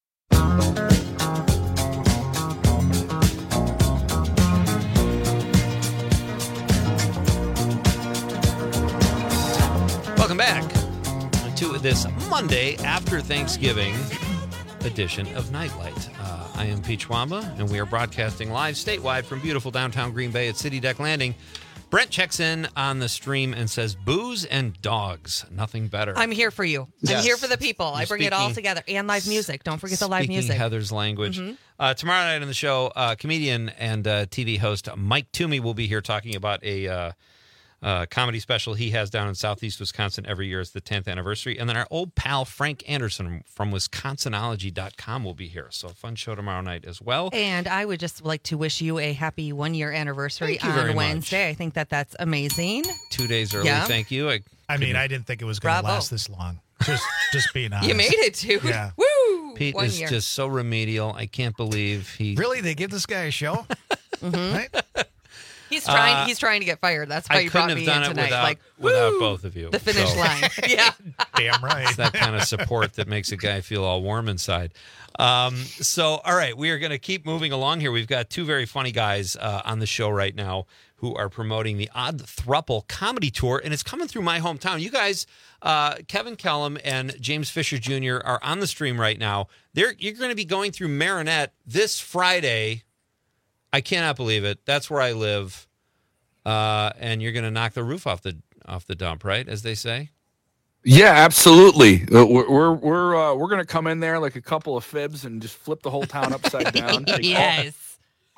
this Monday after Thanksgiving edition of Nightlight. I am Pete Schwamba, and we are broadcasting live statewide from beautiful downtown Green Bay at City Deck Landing. Brent checks in on the stream and says, booze and dogs, nothing better. I'm here for you. Yes. I'm here for the people. I bring it all together. And live music. Don't forget the live music. Heather's language. Tomorrow night on the show, comedian and TV host Mike Toomey will be here talking about a comedy special he has down in Southeast Wisconsin every year. It's the 10th anniversary. And then our old pal Frank Anderson from Wisconsinology.com will be here. So a fun show tomorrow night as well. And I would just like to wish you a happy 1-year anniversary Thank you very on much. Wednesday. I think that's amazing. 2 days early. Yeah. Thank you. I mean, I didn't think it was going to Bravo. last this long. Just being honest. You made it, dude. Yeah. Woo! Pete 1 is year. just so remedial. I can't believe he... Really? They give this guy a show? Right? He's trying to get fired. That's why I you brought couldn't me have in done it tonight. without Woo! both of you. The finish So- line. Yeah. Damn right. It's that kind of support that makes a guy feel all warm inside. So, all right, we are going to keep moving along here. We've got two very funny guys on the show right now who are promoting the Odd Thruple Comedy Tour, and it's coming through my hometown. You guys, Kevin Kellum and James Fisher Jr. are on the stream right now. You're going to be going through Marinette this Friday. I cannot believe it. That's where I live. And you're going to knock the roof off the dump, right? As they say. Yeah, absolutely. We're going to come in there like a couple of fibs and just flip the whole town upside down. Yes.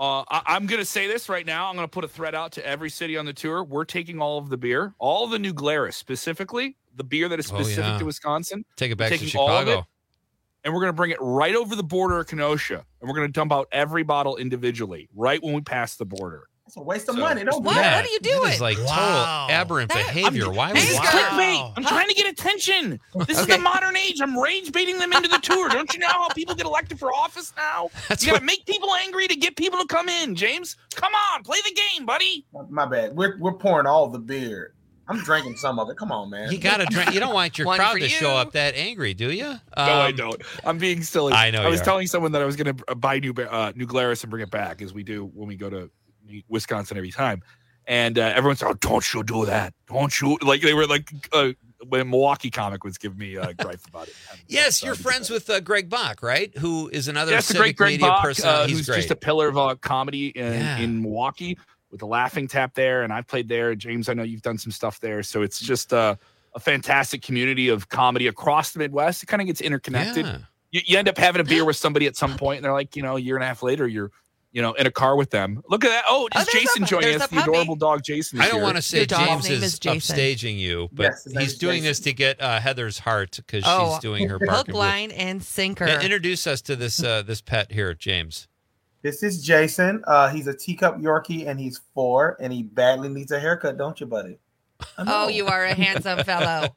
I'm going to say this right now. I'm going to put a threat out to every city on the tour. We're taking all of the beer, all the New Glarus, specifically the beer that is specific to Wisconsin. Take it back We're to taking all of Chicago. it, and we're going to bring it right over the border of Kenosha, and we're going to dump out every bottle individually right when we pass the border. It's a waste of money. Don't do What? that. What are you doing? This is like total aberrant behavior. Why would This is you? clickbait. I'm trying to get attention. This is the modern age. I'm rage baiting them into the tour. Don't you know how people get elected for office now? You got to make people angry to get people to come in, James. Come on, play the game, buddy. My bad. We're pouring all the beer. I'm drinking some of it. Come on, man. You got to drink. You don't want your One crowd for to you. show up that angry, do you? No, I don't. I'm being silly. I know I was you are. telling someone that I was going to buy New Glarus and bring it back, as we do when we go to Wisconsin every time. And everyone's like, oh, don't you do that. Don't you? Like, they were like, when Milwaukee Comic was giving me gripe about it. Yes, you're friends with Greg Bach, right? Who is another Yes, the civic great Greg media Bach, person. He's who's great. just a pillar of comedy in Milwaukee with the Laughing Tap there. And I played there. James, I know you've done some stuff there. So it's just a fantastic community of comedy across the Midwest. It kind of gets interconnected. Yeah. You end up having a beer with somebody at some point, and they're like, a year and a half later, you're in a car with them. Look at that. Oh, it's Jason joining us, the adorable dog Jason. I don't want to say Your dog's James name is is Jason. upstaging you, but Yes, his name he's is doing Jason. this to get Heather's heart because Oh, she's doing her hook, barking. line, and sinker. Introduce us to this this pet here, James. This is Jason. He's a teacup Yorkie, and he's 4, and he badly needs a haircut, don't you, buddy? Oh, you are a handsome fellow.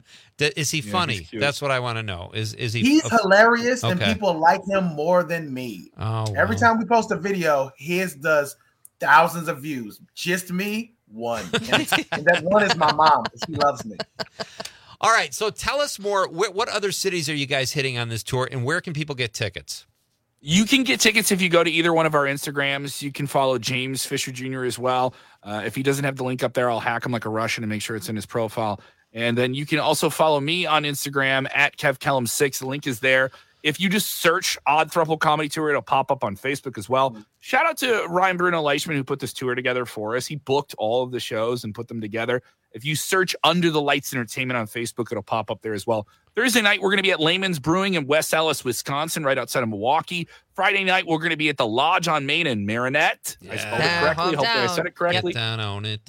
Is he funny? he's cute. That's what I want to know. Is he? He's hilarious, and Okay. people like him more than me. Oh, Every wow. time we post a video, his does thousands of views. Just me, 1. And that 1 is my mom. She loves me. All right, so tell us more. What other cities are you guys hitting on this tour, and where can people get tickets? You can get tickets if you go to either one of our Instagrams. You can follow James Fisher Jr. as well. If he doesn't have the link up there, I'll hack him like a Russian and make sure it's in his profile. And then you can also follow me on Instagram at KevKellum6. The link is there. If you just search Odd Thruple Comedy Tour, it'll pop up on Facebook as well. Shout out to Ryan Bruno Leichman, who put this tour together for us. He booked all of the shows and put them together. If you search Under the Lights Entertainment on Facebook, it'll pop up there as well. Thursday night, we're going to be at Layman's Brewing in West Allis, Wisconsin, right outside of Milwaukee. Friday night, we're going to be at the Lodge on Main in Marinette. I spelled it correctly. Hopefully I said it correctly. Get down on it.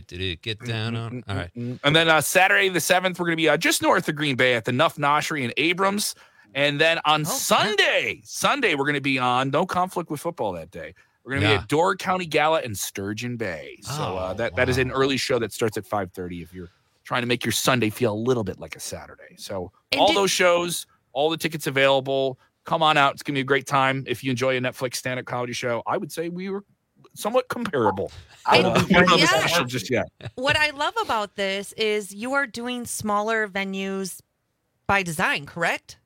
Get down on it. All right. And then Saturday the 7th, we're going to be just north of Green Bay at the Nuff Noshery in Abrams. And then on Sunday, we're going to be on No Conflict with Football that day. We're going to be at Door County Gala in Sturgeon Bay. So that is an early show that starts at 5:30 if you're trying to make your Sunday feel a little bit like a Saturday. So all those shows, all the tickets available. Come on out. It's going to be a great time. If you enjoy a Netflix stand-up comedy show, I would say we were somewhat comparable. I don't know the special just yet. What I love about this is you are doing smaller venues by design, correct?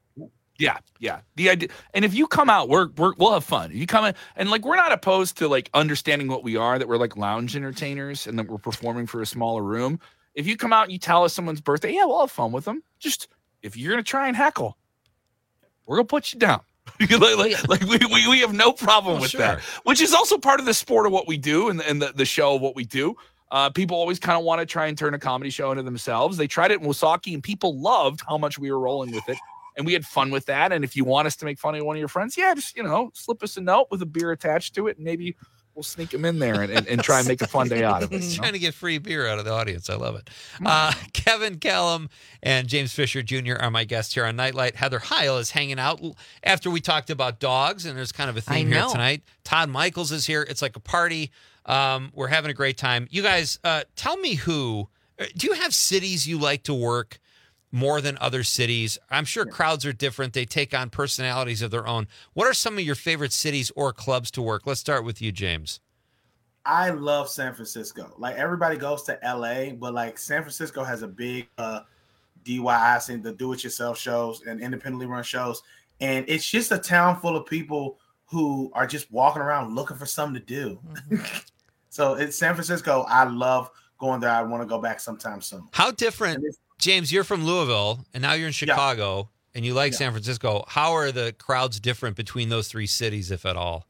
Yeah. The idea, and if you come out, we'll have fun. If you come in, and like we're not opposed to like understanding what we are, that we're like lounge entertainers, and that we're performing for a smaller room. If you come out and you tell us someone's birthday, yeah, we'll have fun with them. Just if you're gonna try and heckle, we're gonna put you down. like we have no problem with that, which is also part of the sport of what we do and the show of what we do. People always kind of want to try and turn a comedy show into themselves. They tried it in Woosaki, and people loved how much we were rolling with it, and we had fun with that. And if you want us to make fun of one of your friends, just slip us a note with a beer attached to it, and maybe we'll sneak them in there and try and make a fun day out of it. Trying to get free beer out of the audience. I love it. Kevin Callum and James Fisher Jr. are my guests here on Nightlight. Heather Heil is hanging out after we talked about dogs, and there's kind of a theme here tonight. Todd Michaels is here. It's like a party. We're having a great time. You guys, tell me do you have cities you like to work more than other cities? I'm sure crowds are different. They take on personalities of their own. What are some of your favorite cities or clubs to work? Let's start with you, James. I love San Francisco. Like, everybody goes to LA, but like San Francisco has a big DIY scene, the do-it-yourself shows and independently run shows. And it's just a town full of people who are just walking around looking for something to do. So it's San Francisco. I love going there. I want to go back sometime soon. How different, James, you're from Louisville and now you're in Chicago and you like San Francisco. How are the crowds different between those three cities, if at all?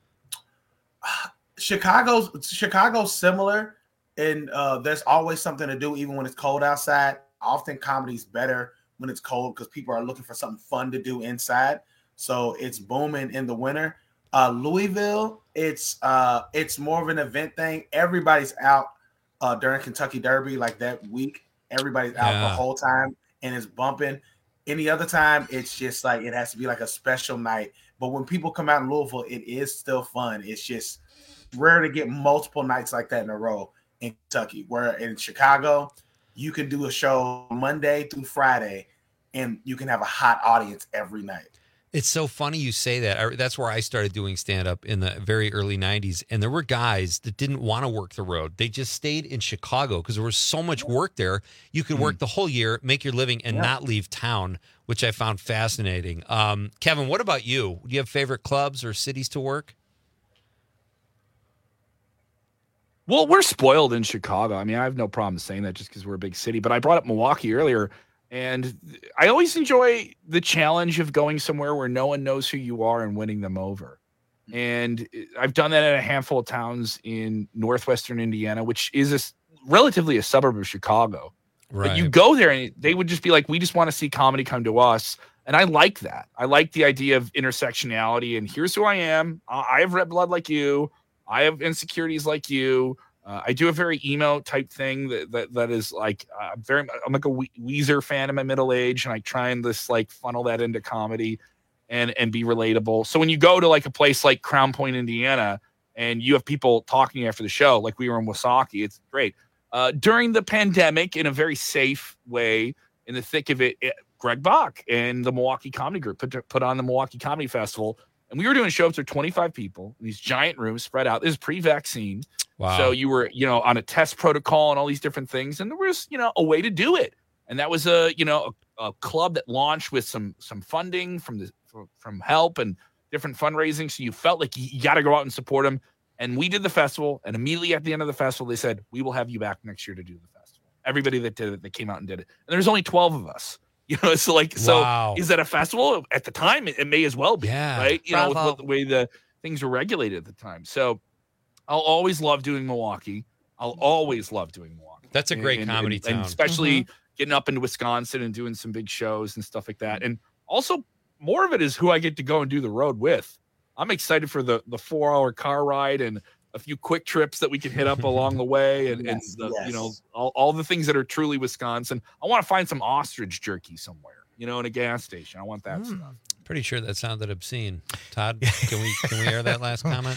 Chicago's similar, and there's always something to do even when it's cold outside. Often comedy's better when it's cold because people are looking for something fun to do inside. So it's booming in the winter. Louisville, it's more of an event thing. Everybody's out during Kentucky Derby, like that week. Everybody's out the whole time and it's bumping. Any other time, it's just like it has to be like a special night. But when people come out in Louisville, it is still fun. It's just rare to get multiple nights like that in a row in Kentucky. Where in Chicago, you can do a show Monday through Friday and you can have a hot audience every night. It's so funny you say that. That's where I started doing stand-up in the very early 90s. And there were guys that didn't want to work the road. They just stayed in Chicago because there was so much work there. You could work the whole year, make your living, and not leave town, which I found fascinating. Kevin, what about you? Do you have favorite clubs or cities to work? Well, we're spoiled in Chicago. I mean, I have no problem saying that just because we're a big city. But I brought up Milwaukee earlier. And I always enjoy the challenge of going somewhere where no one knows who you are and winning them over. And I've done that in a handful of towns in northwestern Indiana, which is relatively a suburb of Chicago. Right. But you go there and they would just be like, we just want to see comedy come to us. And I like that. I like the idea of intersectionality. And here's who I am. I have red blood like you. I have insecurities like you. I do a very emo type thing that is like I'm like a Weezer fan in my middle age, and I try and just like funnel that into comedy and be relatable. So when you go to like a place like Crown Point, Indiana, and you have people talking after the show, like we were in Woosaki, it's great. During the pandemic, in a very safe way, in the thick of it, Greg Bach and the Milwaukee Comedy Group put on the Milwaukee Comedy Festival. And we were doing shows for 25 people in these giant rooms spread out. This is pre-vaccine. Wow. So you were, on a test protocol and all these different things. And there was, a way to do it. And that was a club that launched with some funding from help and different fundraising. So you felt like you got to go out and support them. And we did the festival. And immediately at the end of the festival, they said, we will have you back next year to do the festival. Everybody that did it, they came out and did it. And there's only 12 of us. So is that a festival? At the time, it may as well be, right? With the way the things were regulated at the time. So I'll always love doing Milwaukee. That's a great comedy town. And especially getting up into Wisconsin and doing some big shows and stuff like that. And also more of it is who I get to go and do the road with. I'm excited for the 4-hour car ride and a few quick trips that we can hit up along the way, and all the things that are truly Wisconsin. I want to find some ostrich jerky somewhere, in a gas station. I want that stuff. Pretty sure that sounded obscene. Todd, can we air that last comment?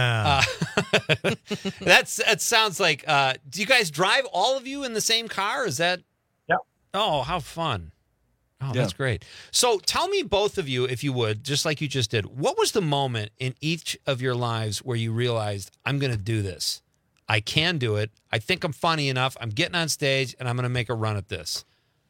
That sounds like. Do you guys drive, all of you, in the same car? Is that? Yep. Oh, how fun! Oh, that's great. So tell me, both of you, if you would, just like you just did, what was the moment in each of your lives where you realized, I'm going to do this? I can do it. I think I'm funny enough. I'm getting on stage, and I'm going to make a run at this.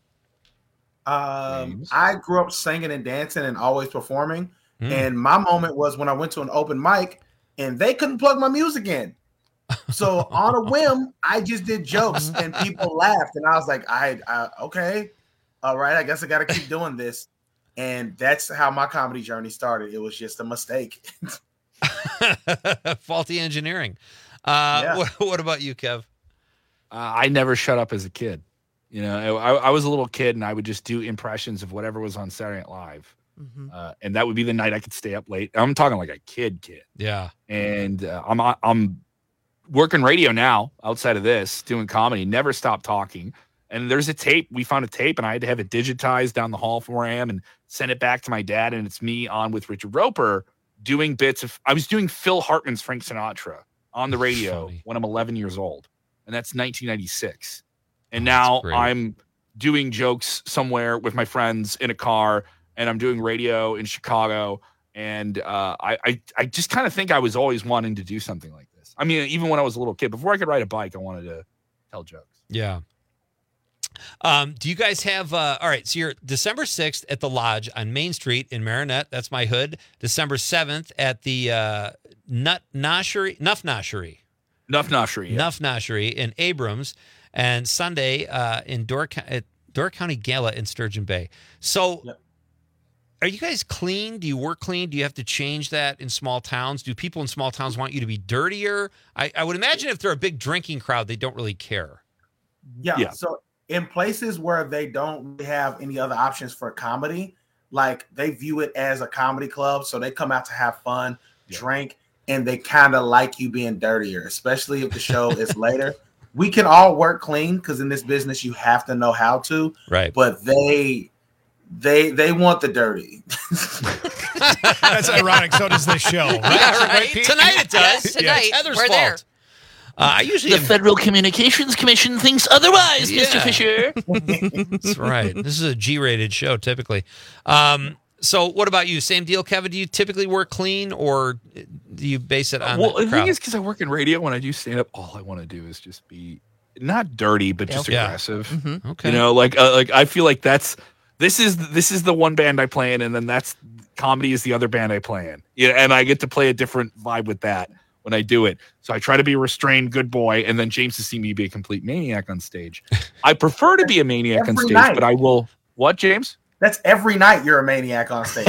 I grew up singing and dancing and always performing. And my moment was when I went to an open mic, and they couldn't plug my music in. So on a whim, I just did jokes, and people laughed. And I was like, okay. all right, I guess I got to keep doing this. And that's how my comedy journey started. It was just a mistake. Faulty engineering. What about you, Kev? I never shut up as a kid. You know, I was a little kid, and I would just do impressions of whatever was on Saturday Night Live. And that would be the night I could stay up late. I'm talking like a kid. Yeah. And I'm working radio now outside of this, doing comedy, never stopped talking. And there's a tape. We found a tape, and I had to have it digitized down the hall from where I am and send it back to my dad. And it's me on with Richard Roper doing bits of, I was doing Phil Hartman's Frank Sinatra on the radio when I'm 11 years old. And that's 1996. And now I'm doing jokes somewhere with my friends in a car, and I'm doing radio in Chicago. And I just kind of think I was always wanting to do something like this. I mean, even when I was a little kid, before I could ride a bike, I wanted to tell jokes. Yeah. Do you guys have, all right, so you're December 6th at the Lodge on Main Street in Marinette. That's my hood. December 7th at the Nuff Noshery in Abrams. And Sunday in Door County Gala in Sturgeon Bay. So are you guys clean? Do you work clean? Do you have to change that in small towns? Do people in small towns want you to be dirtier? I would imagine if they're a big drinking crowd, they don't really care. Yeah. So in places where they don't really have any other options for comedy, like they view it as a comedy club. So they come out to have fun, drink, and they kind of like you being dirtier, especially if the show is later. We can all work clean because in this business, you have to know how to. Right. But they want the dirty. That's ironic. So does this show. Right? Yeah, right. Tonight it does. Yes, tonight. Heather's We're fault. there. I usually The Federal Communications Commission thinks otherwise, Mr. Fisher. That's right. This is a G-rated show, typically. So what about you? Same deal, Kevin? Do you typically work clean, or do you base it on the thing is, because I work in radio, when I do stand-up, all I want to do is just be not dirty, but just aggressive. Mm-hmm. Okay. You know, like I feel like this is the one band I play in, and then that's comedy is the other band I play in. Yeah, and I get to play a different vibe with that when I do it. So I try to be a restrained good boy, and then James has seen me be a complete maniac on stage. I prefer to be a maniac on stage, but I will. What, James? That's every night you're a maniac on stage.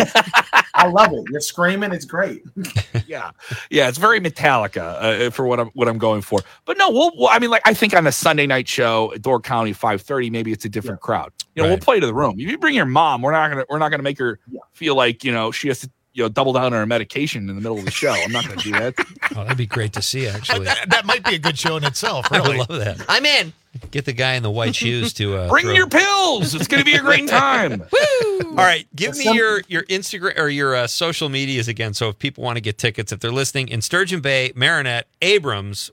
I love it. You're screaming. It's great. Yeah, it's very Metallica for what I'm going for. But no, I think on a Sunday night show at Door County 5:30, maybe it's a different crowd. You know, we'll play to the room. If you bring your mom, we're not gonna make her feel like she has to double down on her medication in the middle of the show. I'm not gonna do that. Oh, that'd be great to see. Actually, that might be a good show in itself. I Really, would love that. I'm in. Get the guy in the white shoes to bring your pills. It's going to be a great time. Woo! All right, give me your Instagram or your social medias again. So if people want to get tickets, if they're listening in Sturgeon Bay, Marinette, Abrams,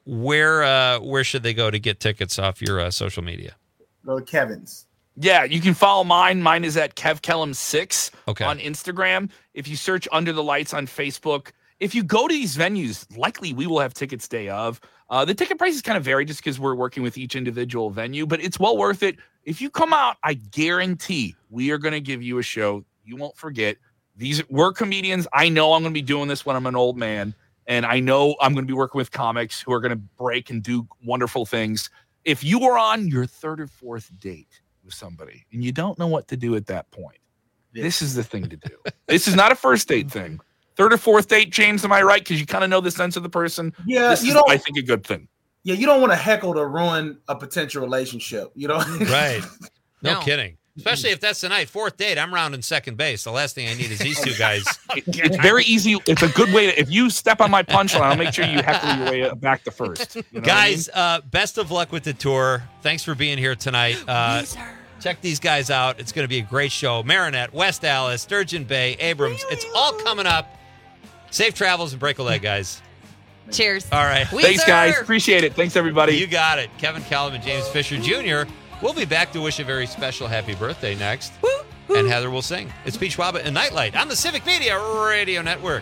where should they go to get tickets off your social media? Go to Kevin's. Yeah, you can follow mine. Mine is at KevKellum6 on Instagram. If you search Under the Lights on Facebook, if you go to these venues, likely we will have tickets day of. The ticket prices kind of vary just because we're working with each individual venue, but it's well worth it. If you come out, I guarantee we are going to give you a show you won't forget. We're comedians. I know I'm going to be doing this when I'm an old man, and I know I'm going to be working with comics who are going to break and do wonderful things. If you are on your third or fourth date with somebody and you don't know what to do at that point, this is the thing to do. This is not a first date thing. Third or fourth date, James, am I right? Because you kind of know the sense of the person. Yeah, this is, I think, a good thing. Yeah, you don't want to heckle to ruin a potential relationship. You know, right? No kidding. Especially if that's the night. Fourth date, I'm rounding second base. The last thing I need is these two guys. It's very easy. It's a good way to, if you step on my punchline, I'll make sure you heckle your way back to first. You know guys, best of luck with the tour. Thanks for being here tonight. Check these guys out. It's going to be a great show. Marinette, West Allis, Sturgeon Bay, Abrams. It's all coming up. Safe travels and break a leg, guys. Cheers. All right. Thanks, guys. Appreciate it. Thanks, everybody. You got it. Kevin Kellum and James Fisher Jr. We'll be back to wish a very special happy birthday next. Woo, woo. And Heather will sing. It's Pete Schwab and Nightlight on the Civic Media Radio Network.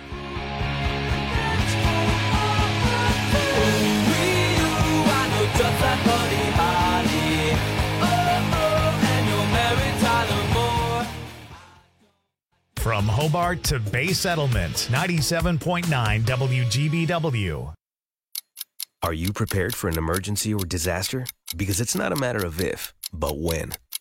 From Hobart to Bay Settlement, 97.9 WGBW. Are you prepared for an emergency or disaster? Because it's not a matter of if, but when.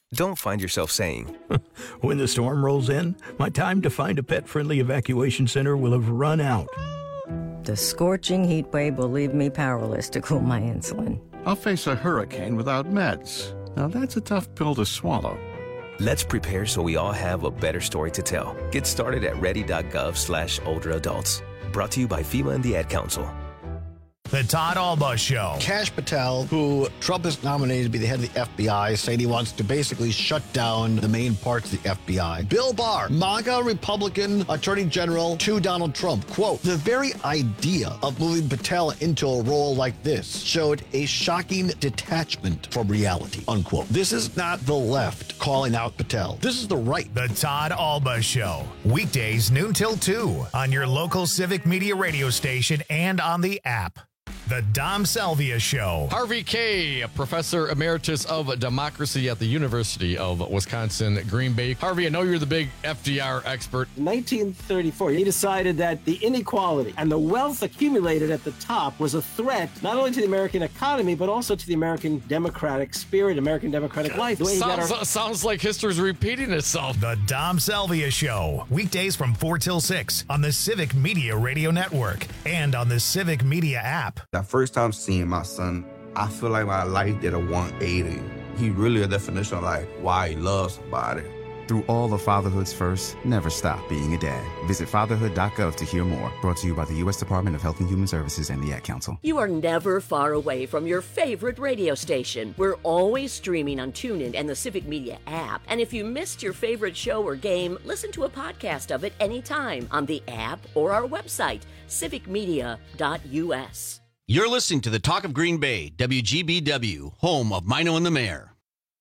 don't find yourself saying, when the storm rolls in, my time to find a pet-friendly evacuation center will have run out. The scorching heat wave will leave me powerless to cool my insulin. I'll face a hurricane without meds. Now that's a tough pill to swallow. Let's prepare so we all have a better story to tell. Get started at ready.gov/older adults. Brought to you by FEMA and the Ad Council. The Todd Alba Show. Kash Patel, who Trump has nominated to be the head of the FBI, saying he wants to basically shut down the main parts of the FBI. Bill Barr, MAGA Republican Attorney General to Donald Trump. Quote, the very idea of moving Patel into a role like this showed a shocking detachment from reality, unquote. This is not the left calling out Patel. This is the right. The Todd Alba Show. Weekdays noon till 2 on your local Civic Media radio station and on the app. The Dom Salvia Show. Harvey Kaye, Professor Emeritus of Democracy at the University of Wisconsin, Green Bay. Harvey, I know you're the big FDR expert. In 1934, he decided that the inequality and the wealth accumulated at the top was a threat not only to the American economy, but also to the American democratic spirit, American democratic life. The way Sounds like history's repeating itself. The Dom Salvia Show. Weekdays from 4 till 6 on the Civic Media Radio Network and on the Civic Media app. That first time seeing my son, I feel like my life did a 180. He really a definition of like why he loves somebody. Through all the fatherhood's first, never stop being a dad. Visit fatherhood.gov to hear more. Brought to you by the U.S. Department of Health and Human Services and the Ad Council. You are never far away from your favorite radio station. We're always streaming on TuneIn and the Civic Media app. And if you missed your favorite show or game, listen to a podcast of it anytime on the app or our website, civicmedia.us. You're listening to the Talk of Green Bay, WGBW, home of Mino and the Mayor.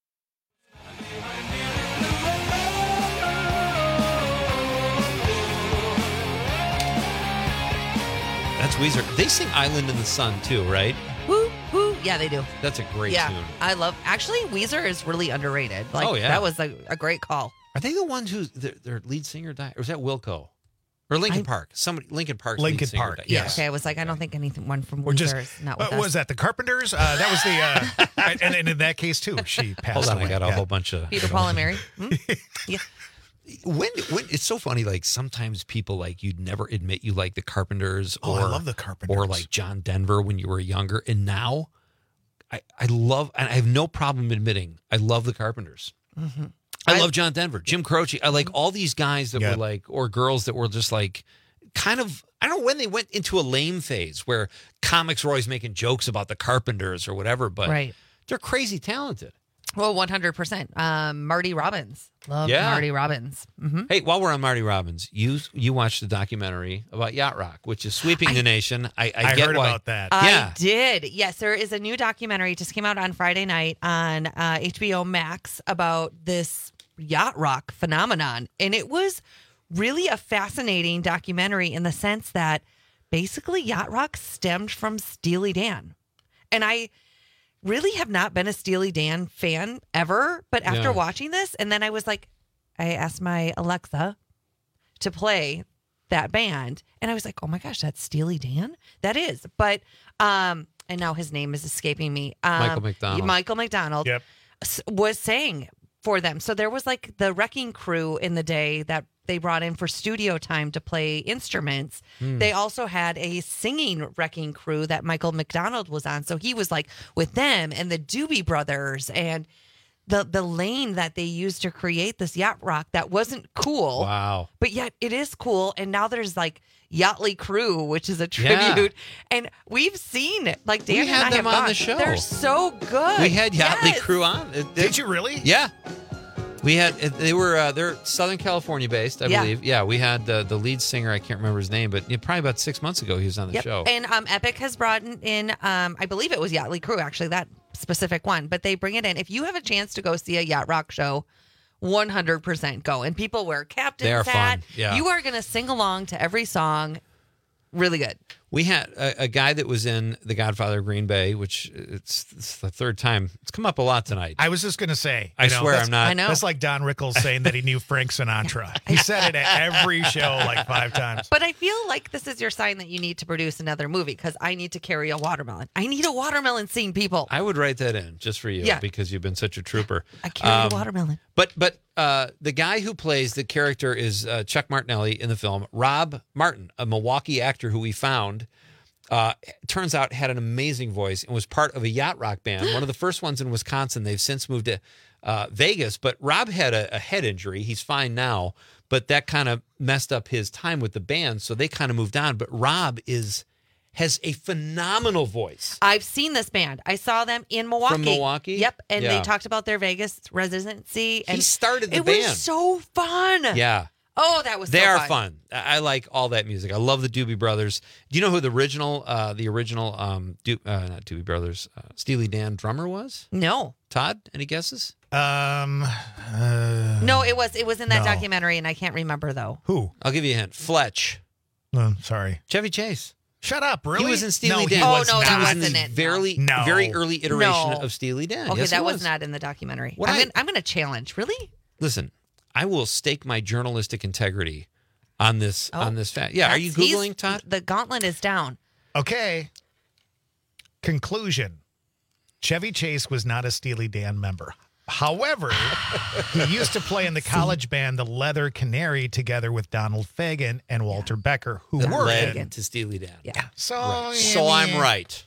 That's Weezer. They sing Island in the Sun too, right? Woo, woo. Yeah, they do. That's a great yeah, tune. I love. Actually, Weezer is really underrated. Like, oh, yeah. That was a great call. Are they the ones who their lead singer died? Or was that Wilco? Or Linkin Park? Linkin Park. Linkin Park, yes. Okay, I was like, I don't think anyone from Or just, Weezer is not with us. was that the Carpenters? That was the, and in that case too, she passed Hold on, away. I got a whole bunch of Peter, Paul, and Mary. Yeah. When it's so funny, like sometimes people like you'd never admit you like the Carpenters, Oh, I love the Carpenters. or like John Denver when you were younger, and now I love, and I have no problem admitting I love the Carpenters. Mm-hmm. I love John Denver, Jim Croce. I like all these guys that were like, or girls that were just like, kind of. I don't know when they went into a lame phase where comics were always making jokes about the Carpenters or whatever, but they're crazy talented. Well, 100%. Marty Robbins. Love Marty Robbins. Mm-hmm. Hey, while we're on Marty Robbins, you watched the documentary about Yacht Rock, which is sweeping the nation. I get heard why. about that. I did. Yes, there is a new documentary just came out on Friday night on HBO Max about this Yacht Rock phenomenon. And it was really a fascinating documentary in the sense that basically Yacht Rock stemmed from Steely Dan. And I really have not been a Steely Dan fan ever, but after watching this, and then I was like, I asked my Alexa to play that band, and I was like, oh my gosh, that's Steely Dan? That is. But, and now his name is escaping me. Michael McDonald. Michael McDonald was saying for them. So there was like the Wrecking Crew in the day that they brought in for studio time to play instruments. They also had a singing Wrecking Crew that Michael McDonald was on. So he was like with them and the Doobie Brothers and the lane that they used to create this Yacht Rock that wasn't cool. Wow. But yet it is cool. And now there's like Yachtly Crew, which is a tribute. And we've seen it. Like Dan We and had I them have on gone. the show. They're so good. We had Yachtly Yes. Crew on. Did you really? Yeah. We had, they were, they're Southern California based, I believe. Yeah, we had the lead singer, I can't remember his name, but probably about 6 months ago he was on the show. And Epic has brought in, I believe it was Yachtly Crew, actually, that specific one. But they bring it in. If you have a chance to go see a Yacht Rock show, 100% go. And people wear captain's They are hat. fun. Yeah. You are going to sing along to every song. Really good. We had a guy that was in The Godfather of Green Bay, which it's the third time. It's come up a lot tonight. I was just going to say. I swear I'm not. I know. That's like Don Rickles saying that he knew Frank Sinatra. He said it at every show like 5 times. But I feel like this is your sign that you need to produce another movie because I need to carry a watermelon. I need a watermelon scene, people. I would write that in just for you because you've been such a trooper. I carry a watermelon. But the guy who plays the character is Chuck Martinelli in the film. Rob Martin, a Milwaukee actor who we found, turns out had an amazing voice and was part of a yacht rock band, one of the first ones in Wisconsin. They've since moved to Vegas, but Rob had a head injury. He's fine now, but that kind of messed up his time with the band, so they kind of moved on. But Rob has a phenomenal voice. I've seen this band. I saw them in Milwaukee. From Milwaukee? Yep, and they talked about their Vegas residency. And he started the band. band. It was so fun. Yeah. Oh, that was They so are fun. fun. I like all that music. I love the Doobie Brothers. Do you know who the original not Doobie Brothers, Steely Dan drummer was? No. Todd, any guesses? No, it was in that documentary, and I can't remember though. Who? I'll give you a hint. Fletch. Sorry. Chevy Chase. Shut up, really? He was in Steely Dan. Oh, no, he that was wasn't in it. Very early iteration of Steely Dan. Okay, Yes, that it was not in the documentary. What I'm going to challenge. Really? Listen, I will stake my journalistic integrity on this fact. Yeah, are you Googling, Todd? The gauntlet is down. Okay. Conclusion. Chevy Chase was not a Steely Dan member. However, he used to play in the college band The Leather Canary together with Donald Fagen and Walter Becker, who were led to Steely Dan. Yeah. So, right. So I'm right.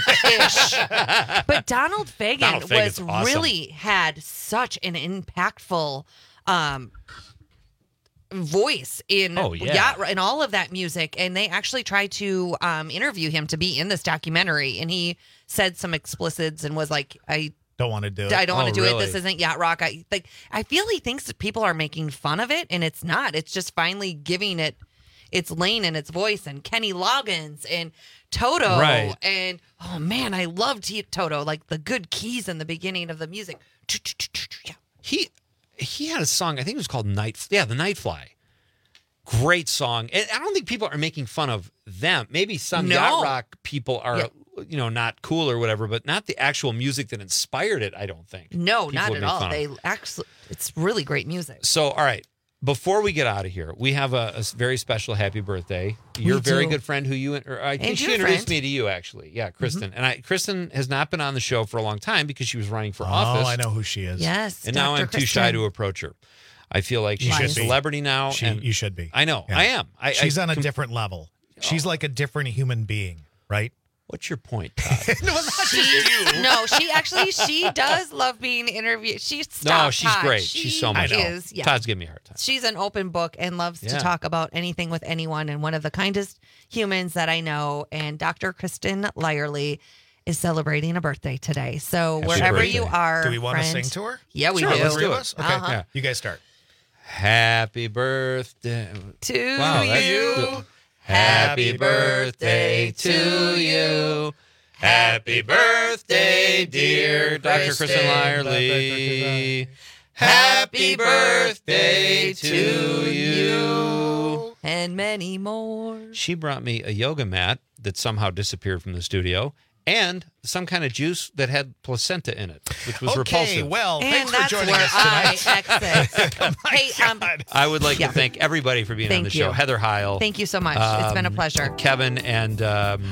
But Donald Fagen was awesome. really had such an impactful voice in in all of that music, and they actually tried to interview him to be in this documentary, and he said some explicits and was like, I don't want to do it. I don't want to do it. This isn't yacht rock. I feel he thinks that people are making fun of it, and it's not. It's just finally giving it its lane and its voice. And Kenny Loggins and Toto, right. And oh man, I loved Toto. Like the good keys in the beginning of the music. He had a song. I think it was called The Night Fly. Great song. And I don't think people are making fun of them. Maybe some yacht rock people are. Not cool or whatever, but not the actual music that inspired it, I don't think. No, not at all. It's really great music. So, all right, before we get out of here, we have a very special happy birthday. Your very good friend who I think she introduced me to you, actually. Yeah, Kristen. Mm-hmm. And Kristen has not been on the show for a long time because she was running for office. Oh, I know who she is. Yes, and now I'm too shy to approach her. I feel like she's a celebrity now. You should be. I know. Yeah. I am. She's on a different level. She's like a different human being, right? What's your point, Todd? No, not just you. No, she does love being interviewed. She's great. She's so much. Todd's giving me a hard time. She's an open book and loves to talk about anything with anyone, and one of the kindest humans that I know. And Dr. Kristen Lyerly is celebrating a birthday today. So wherever you are, do we want to sing to her? Yeah, we do. Let's do it. Okay, yeah. You guys start. Happy birthday to you. Happy birthday to you. Happy birthday, dear Dr. Kristen Lyerly. Happy birthday to you. And many more. She brought me a yoga mat that somehow disappeared from the studio and some kind of juice that had placenta in it, which was repulsive. Well, and thanks for joining us tonight. I would like to thank everybody for being on the show. Heather Heil. Thank you so much. It's been a pleasure. Kevin and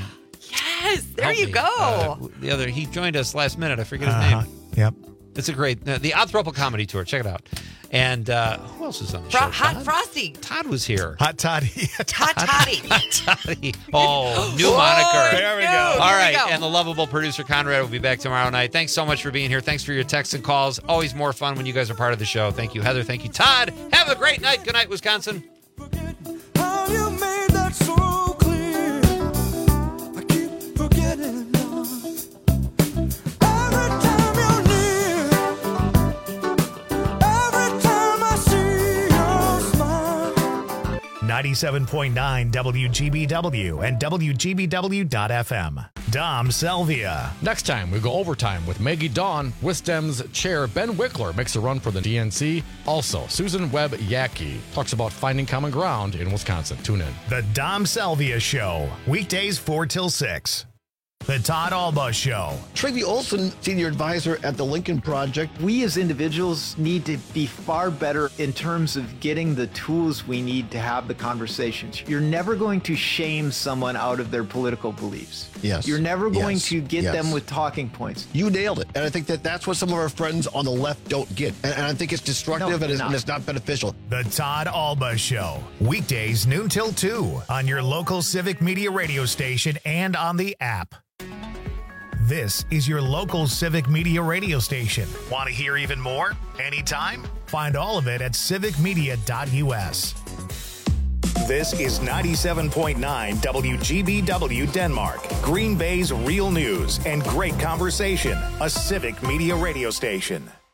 yes, there you go. The other, he joined us last minute. I forget his name. Yep. It's a great the Anthropo Comedy Tour. Check it out. And who else is on the show? Hot Frosty. Todd was here. Hot Toddy. Hot Toddy. Hot Toddy. Oh, new moniker. There we go. All right. And the lovable producer Conrad will be back tomorrow night. Thanks so much for being here. Thanks for your texts and calls. Always more fun when you guys are part of the show. Thank you, Heather. Thank you, Todd. Have a great night. Good night, Wisconsin. How you made that so clear. I keep forgetting. 98.5 97.9 WGBW and WGBW.FM. Dom Selvia. Next time, we go overtime with Maggie Dawn. Wisdom's chair Ben Wickler makes a run for the DNC. Also, Susan Webb Yackey talks about finding common ground in Wisconsin. Tune in. The Dom Selvia Show, weekdays 4 till 6. The Todd Alba Show. Tracy Olson, senior advisor at the Lincoln Project. We as individuals need to be far better in terms of getting the tools we need to have the conversations. You're never going to shame someone out of their political beliefs. Yes. You're never going to get Yes. them with talking points. You nailed it. And I think that's what some of our friends on the left don't get. And I think it's destructive and it's not beneficial. The Todd Alba Show, weekdays noon till 2 on your local Civic Media radio station and on the app. This is your local Civic Media radio station. Want to hear even more? Anytime? Find all of it at civicmedia.us. This is 97.9 WGBW Denmark, Green Bay's real news and great conversation, a Civic Media radio station.